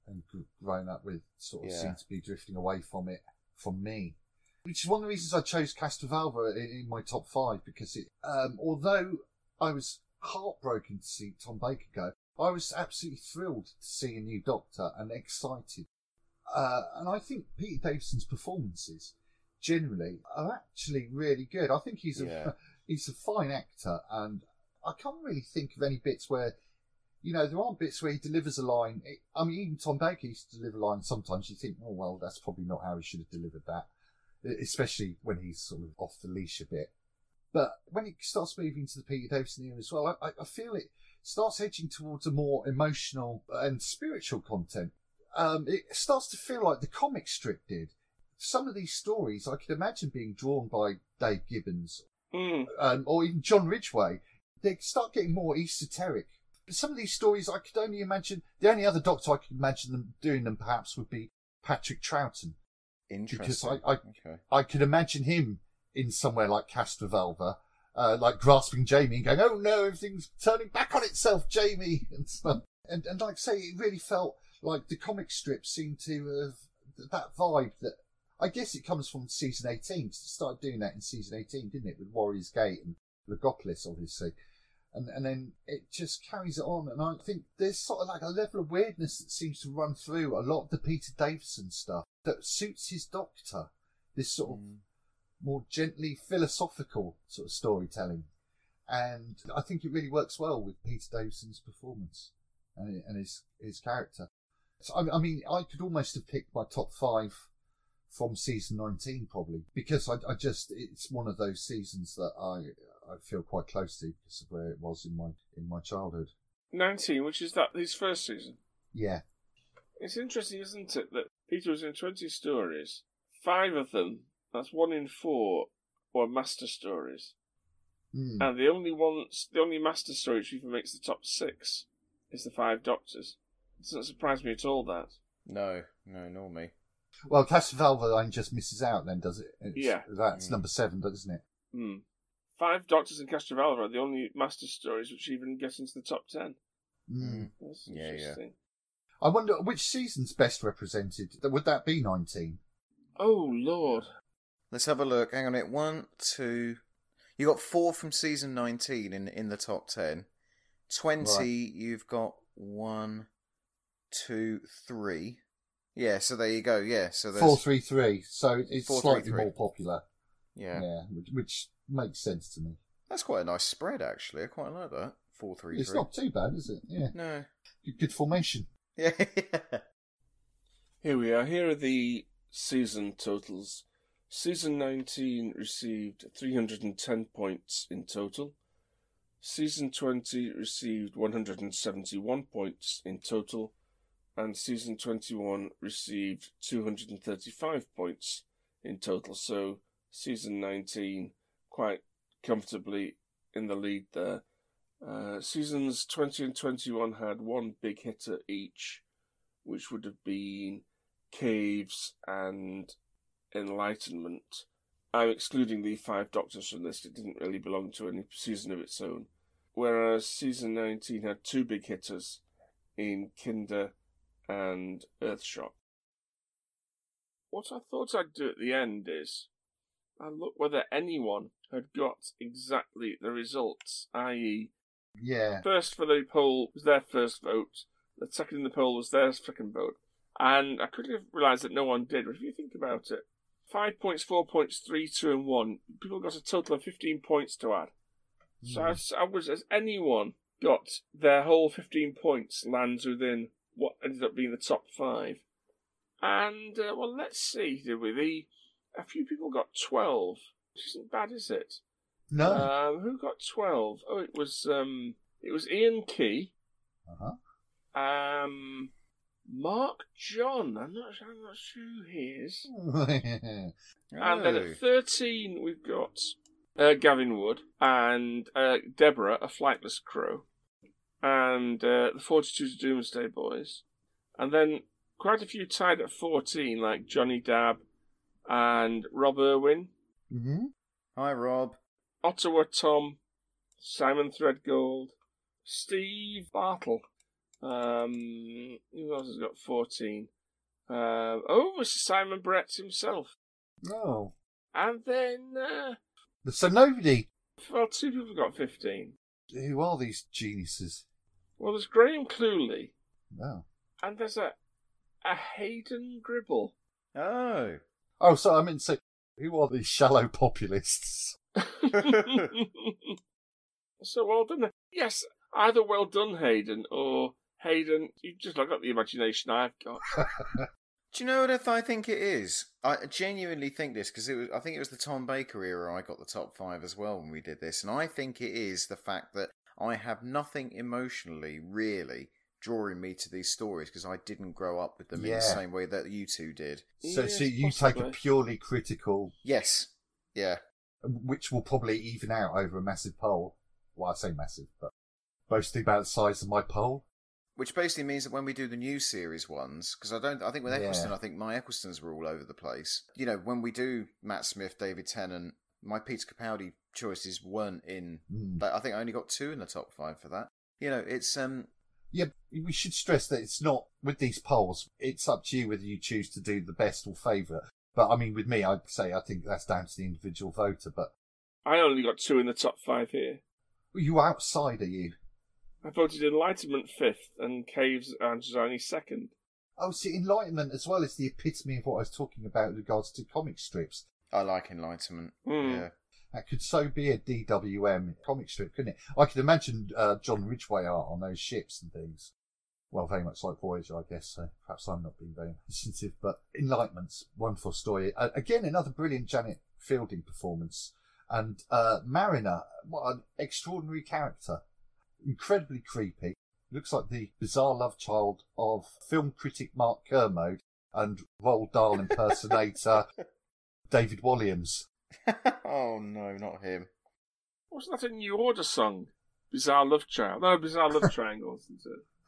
and grown up with sort of Yeah. seem to be drifting away from it from me. Which is one of the reasons I chose Castrovalva in, in my top five, because it, um, although I was heartbroken to see Tom Baker go, I was absolutely thrilled to see a new Doctor and excited. Uh, and I think Peter Davison's performances generally are actually really good. I think he's a Yeah. he's a fine actor, and I can't really think of any bits where, you know, there aren't bits where he delivers a line. I mean, even Tom Baker used to deliver lines. Sometimes you think, oh well, that's probably not how he should have delivered that, especially when he's sort of off the leash a bit. But when it starts moving to the Peter Davison era as well, I, I feel it starts edging towards a more emotional and spiritual content. Um, it starts to feel like the comic strip did. Some of these stories I could imagine being drawn by Dave Gibbons, Mm. um, or even John Ridgway. They start getting more esoteric. But some of these stories I could only imagine, the only other Doctor I could imagine them doing them perhaps would be Patrick Troughton. Interesting. Because I, I, okay. I could imagine him in somewhere like Castrovalva, uh, like grasping Jamie and going, oh no, everything's turning back on itself, Jamie, and stuff. And, and like I say, it really felt like the comic strip seemed to have that vibe that, I guess it comes from season eighteen, because it started doing that in season eighteen, didn't it, with Warriors Gate and Logopolis, obviously. And and then it just carries it on, and I think there's sort of like a level of weirdness that seems to run through a lot of the Peter Davison stuff that suits his Doctor, this sort of Mm. more gently philosophical sort of storytelling. And I think it really works well with Peter Davison's performance and, and his, his character. So, I, I mean, I could almost have picked my top five from season nineteen, probably, because I, I just, it's one of those seasons that I, I feel quite close to because of where it was in my, in my childhood. nineteen, which is that his first season. Yeah. It's interesting, isn't it, that Peter was in twenty stories. Five of them, that's one in four, were master stories. Mm. And the only ones, the only master story which even makes the top six is the Five Doctors. It doesn't surprise me at all, that. No, no, nor me. Well, Castrovalva line just misses out then, does it? It's, Yeah. That's Mm. number seven, doesn't it? Hmm. Five Doctors and Castrovalva are the only master stories which even get into the top ten. Mm. That's Yeah, yeah. interesting. I wonder which season's best represented. Would that be nineteen? Oh, Lord. Let's have a look. Hang on it. One, two. You got four from season nineteen in in the top ten. Twenty. Right. You've got one, two, three. Yeah. So there you go. Yeah. So there's Four, three, three. So it's Four, three, slightly three. more popular. Yeah. Yeah, which, which makes sense to me. That's quite a nice spread, actually. I quite like that. Four, three, It's three. not too bad, is it? Yeah. No. Good, good formation. Yeah. Here we are. Here are the season totals. Season nineteen received three hundred ten points in total. Season twenty received one hundred seventy-one points in total. And Season twenty-one received two hundred thirty-five points in total. So Season nineteen quite comfortably in the lead there. Uh, seasons twenty and twenty-one had one big hitter each, which would have been Caves and Enlightenment. I'm excluding the Five Doctors from this. It didn't really belong to any season of its own. Whereas season nineteen had two big hitters in Kinder and Earthshock. What I thought I'd do at the end is I'd look whether anyone had got exactly the results, that is, Yeah. first for the poll was their first vote, the second in the poll was their second vote, and I quickly realised that no one did. But if you think about it, five points, four points, three, two, and one, people got a total of fifteen points to add. So Mm. as, I was, as anyone got their whole fifteen points lands within what ended up being the top five. And, uh, well, let's see, did we? The, a few people got twelve, which isn't bad, is it? No. Um, who got twelve? Oh, it was um, it was Ian Key. Uh-huh. Um, Mark John. I'm not. I'm not sure who he is. And then Oh. at thirteen, we've got uh, Gavin Wood and uh, Deborah, a flightless crow, and uh, the forty-two Doomsday Boys, and then quite a few tied at fourteen, like Johnny Dabb and Rob Irwin, Mm-hmm. Hi, Rob. Ottawa Tom, Simon Threadgold, Steve Bartle, Um, who else has got fourteen? Uh, oh, Mister Simon Brett himself. Oh. And then, uh, So nobody. well, two people got fifteen. Who are these geniuses? Well, there's Graham Cluley, Oh. and there's a a Hayden Gribble. Oh. Oh, so I mean, so who are these shallow populists? So well done. Yes, either well done, Hayden, or Hayden, you've just not got the imagination I've got. Do you know what I think it is? I genuinely think this because it was. I think it was the Tom Baker era. I got the top five as well when we did this, and I think it is the fact that I have nothing emotionally really drawing me to these stories because I didn't grow up with them in Yeah. the same way that you two did. So, Yes, so you possibly. take a purely critical, Yes. Yeah. which will probably even out over a massive poll. Well, I say massive, but boasting about the size of my poll. Which basically means that when we do the new series ones, because I don't, I think with Eccleston, Yeah. I think my Ecclestons were all over the place. You know, when we do Matt Smith, David Tennant, my Peter Capaldi choices weren't in. Mm. Like, I think I only got two in the top five for that. You know, it's um. Yeah, we should stress that it's not, with these polls, it's up to you whether you choose to do the best or favourite. But I mean, with me, I'd say I think that's down to the individual voter. But I only got two in the top five here. you outside, are you? I voted Enlightenment fifth and Caves and Angiolini second. Oh, see, Enlightenment as well is the epitome of what I was talking about with regards to comic strips. I like Enlightenment. Mm. Yeah. That could so be a D W M comic strip, couldn't it? I could imagine uh, John Ridgway art on those ships and things. Well, very much like Voyager, I guess. So perhaps I'm not being very sensitive, but Enlightenment's wonderful story. Uh, again, another brilliant Janet Fielding performance. And uh, Mariner, what an extraordinary character. Incredibly creepy. Looks like the bizarre love child of film critic Mark Kermode and Roald Dahl impersonator David Walliams. Oh no, not him. Wasn't that a New Order song? Bizarre Love Child. No, Bizarre Love Triangle, isn't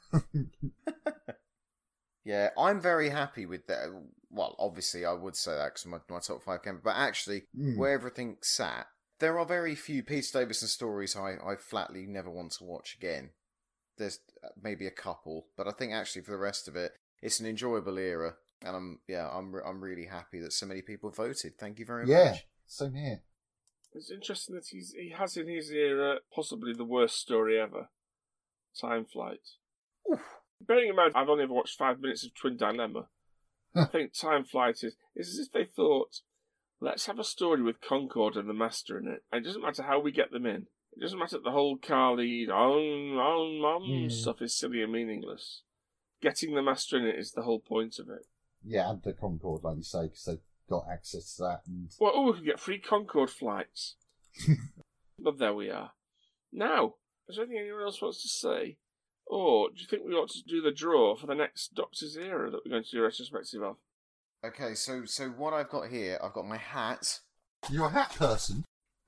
it? Yeah, I'm very happy with that. Well, obviously, I would say that because my, my top five came, but actually, Mm. where everything sat, there are very few Peter Davison stories I, I flatly never want to watch again. There's maybe a couple, but I think actually for the rest of it, it's an enjoyable era, and I'm yeah, I'm re- I'm really happy that so many people voted. Thank you very Yeah, much. same here. It's interesting that he's he has in his era possibly the worst story ever. Time Flight. Oof. Bearing in mind, I've only ever watched five minutes of Twin Dilemma. I think Time Flight is, is as if they thought, let's have a story with Concorde and the Master in it. And it doesn't matter how we get them in. It doesn't matter that the whole Carly on, on, on Mm. stuff is silly and meaningless. Getting the Master in it is the whole point of it. Yeah, and the Concorde, like you say, because they've got access to that. And Well, oh, we can get free Concorde flights. But there we are. Now, is there anything anyone else wants to say? Or do you think we ought to do the draw for the next Doctor's era that we're going to do a retrospective of? Okay, so so what I've got here, I've got my hat. you're a hat person.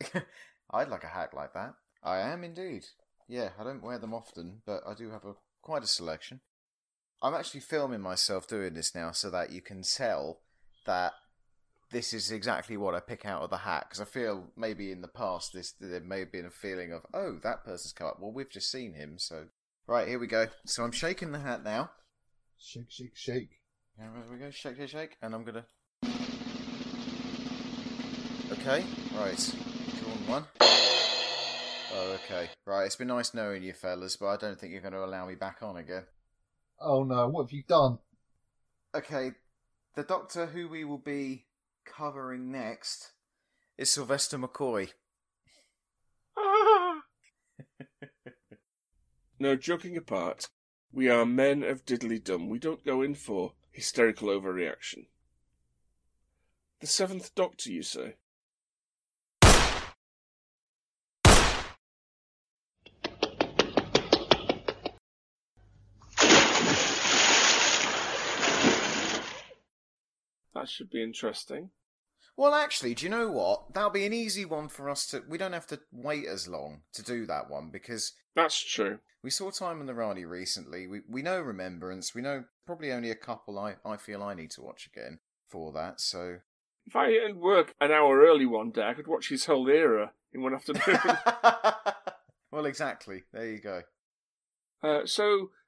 I'd like a hat like that. I am indeed. Yeah, I don't wear them often, but I do have a quite a selection. I'm actually filming myself doing this now so that you can tell that this is exactly what I pick out of the hat, because I feel maybe in the past this there may have been a feeling of, oh, that person's come up. Well, we've just seen him, so... Right, here we go. So I'm shaking the hat now. Shake, shake, shake. There we go, shake, shake, shake, and I'm gonna... Okay, right. Drawn one. Oh, okay. Right, it's been nice knowing you fellas, but I don't think you're going to allow me back on again. Oh no, what have you done? Okay, the Doctor who we will be covering next is Sylvester McCoy. Ah! No, joking apart, we are men of diddly-dum. We don't go in for hysterical overreaction. The Seventh Doctor, you say? That should be interesting. Well, actually, do you know what? That'll be an easy one for us to... We don't have to wait as long to do that one, because... That's true. We saw Time on the Rani recently. We we know Remembrance. We know probably only a couple I, I feel I need to watch again for that, so... If I didn't work an hour early one day, I could watch his whole era in one afternoon. Well, exactly. There you go. uh, so,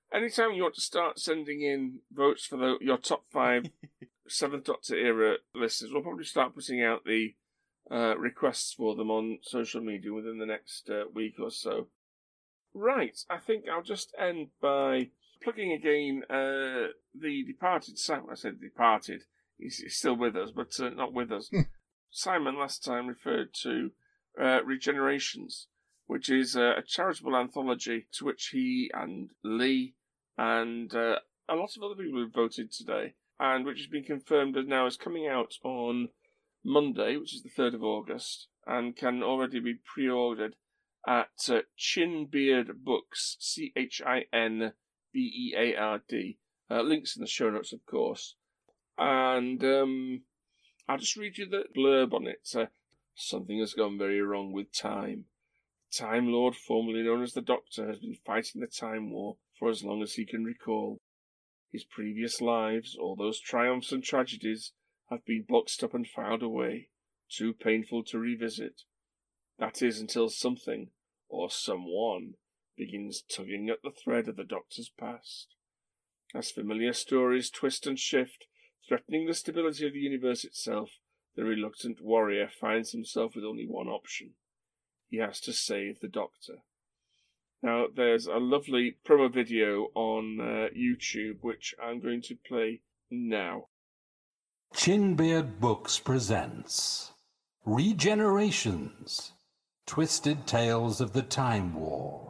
anytime you want to start sending in votes for the, your top five Seventh Doctor era listeners, we'll probably start putting out the uh, requests for them on social media within the next uh, week or so. Right, I think I'll just end by plugging again uh, the departed Simon. I said departed. He's, he's still with us, but uh, not with us. Simon last time referred to uh, Regenerations, which is uh, a charitable anthology to which he and Lee and uh, a lot of other people have voted today, and which has been confirmed as now is coming out on Monday, which is the third of August, and can already be pre-ordered at uh, Chinbeard Books, C H I N B E A R D. Uh, links in the show notes, of course. And um, I'll just read you the blurb on it. Uh, Something has gone very wrong with time. The Time Lord, formerly known as the Doctor, has been fighting the Time War for as long as he can recall. His previous lives, all those triumphs and tragedies, have been boxed up and filed away, too painful to revisit. That is until something, or someone, begins tugging at the thread of the Doctor's past. As familiar stories twist and shift, threatening the stability of the universe itself, the reluctant warrior finds himself with only one option. He has to save the Doctor. Now, there's a lovely promo video on uh, YouTube, which I'm going to play now. Chinbeard Books presents Regenerations, Twisted Tales of the Time War.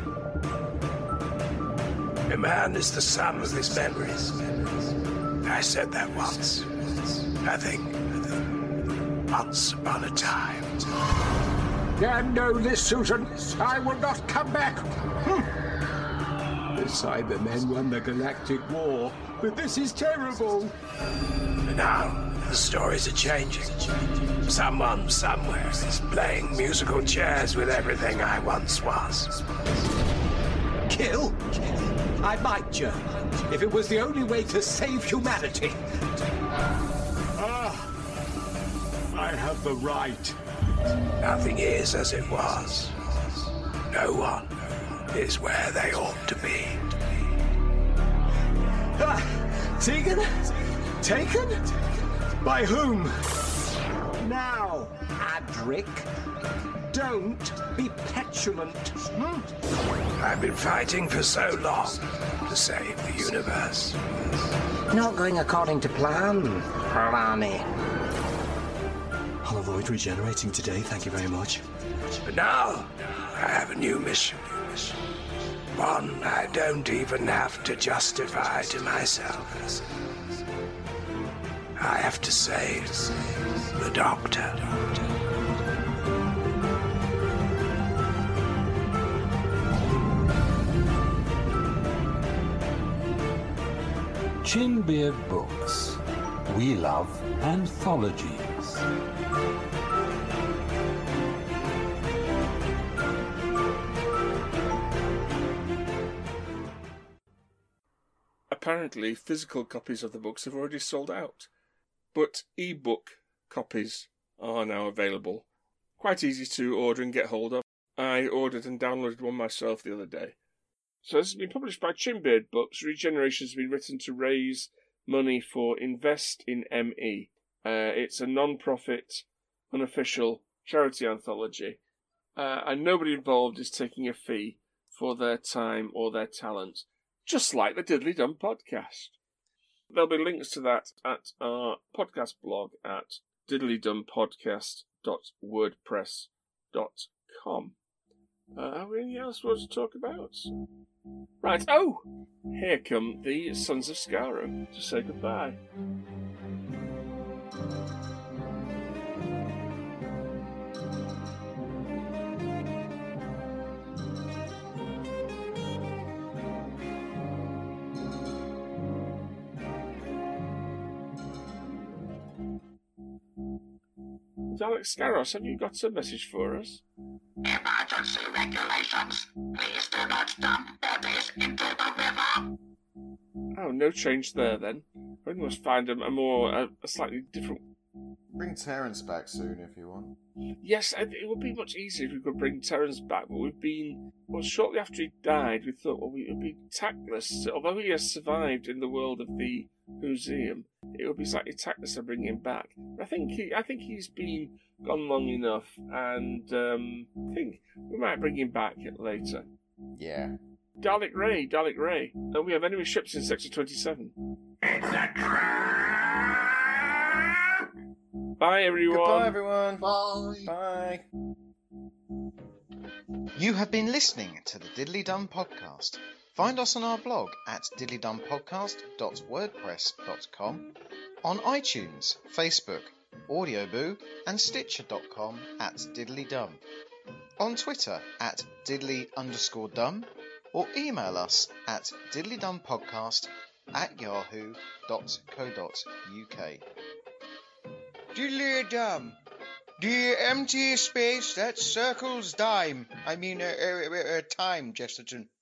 A man is the sum of his memories. I said that once. I think. Once upon a time. And know this, Susan. I will not come back. The Cybermen won the Galactic War, but this is terrible. But now, the stories are changing. Someone somewhere is playing musical chairs with everything I once was. Kill? I might, you, if it was the only way to save humanity. Ah, I have the right. Nothing is as it was. No one is where they ought to be. Ah, Tegan? Taken? By whom? Now, Adric, don't be petulant. Hmm? I've been fighting for so long to save the universe. Not going according to plan, Rani. I'll avoid regenerating today, thank you very much. But now, I have a new mission. One I don't even have to justify to myself. I have to save the Doctor. Chinbeard Books. We love anthologies. Apparently, physical copies of the books have already sold out, but e-book copies are now available. Quite easy to order and get hold of. I ordered and downloaded one myself the other day. So this has been published by Chinbeard Books. Regeneration has been written to raise money for Invest in M E. Uh, it's a non-profit, unofficial charity anthology, uh, and nobody involved is taking a fee for their time or their talent, just like the Diddly Dum podcast. There'll be links to that at our podcast blog at diddly dum podcast dot wordpress dot com. Uh, have we anything else we want to talk about? Right, oh! Here come the Sons of Skaro to say goodbye. Alex Scaros, have you got a message for us? Emergency regulations. Please do not dump bodies into the river. Oh, no change there then. I must find a, a more, a, a slightly different Bring Terence back soon if you want. Yes, it would be much easier if we could bring Terence back, but we've been... Well, shortly after he died, we thought, well, it would be tactless. Although he has survived in the world of the museum, it would be slightly tactless to bring him back. I think he, I think he's been gone long enough, and um, I think we might bring him back later. Yeah. Dalek Ray, Dalek Ray. And we have enemy ships in Sector twenty-seven. It's a trap! Bye, everyone. Goodbye, everyone. Bye. Bye. You have been listening to the Diddly Dum Podcast. Find us on our blog at diddly dum podcast dot wordpress dot com, on iTunes, Facebook, Audioboo, and Stitcher dot com at Diddly Dum, on Twitter at diddly underscore dum, or email us at diddlydumpodcast at yahoo dot co dot uk. Diddly Dum, the empty space that circles dime. I mean, uh, uh, uh, time, Chesterton.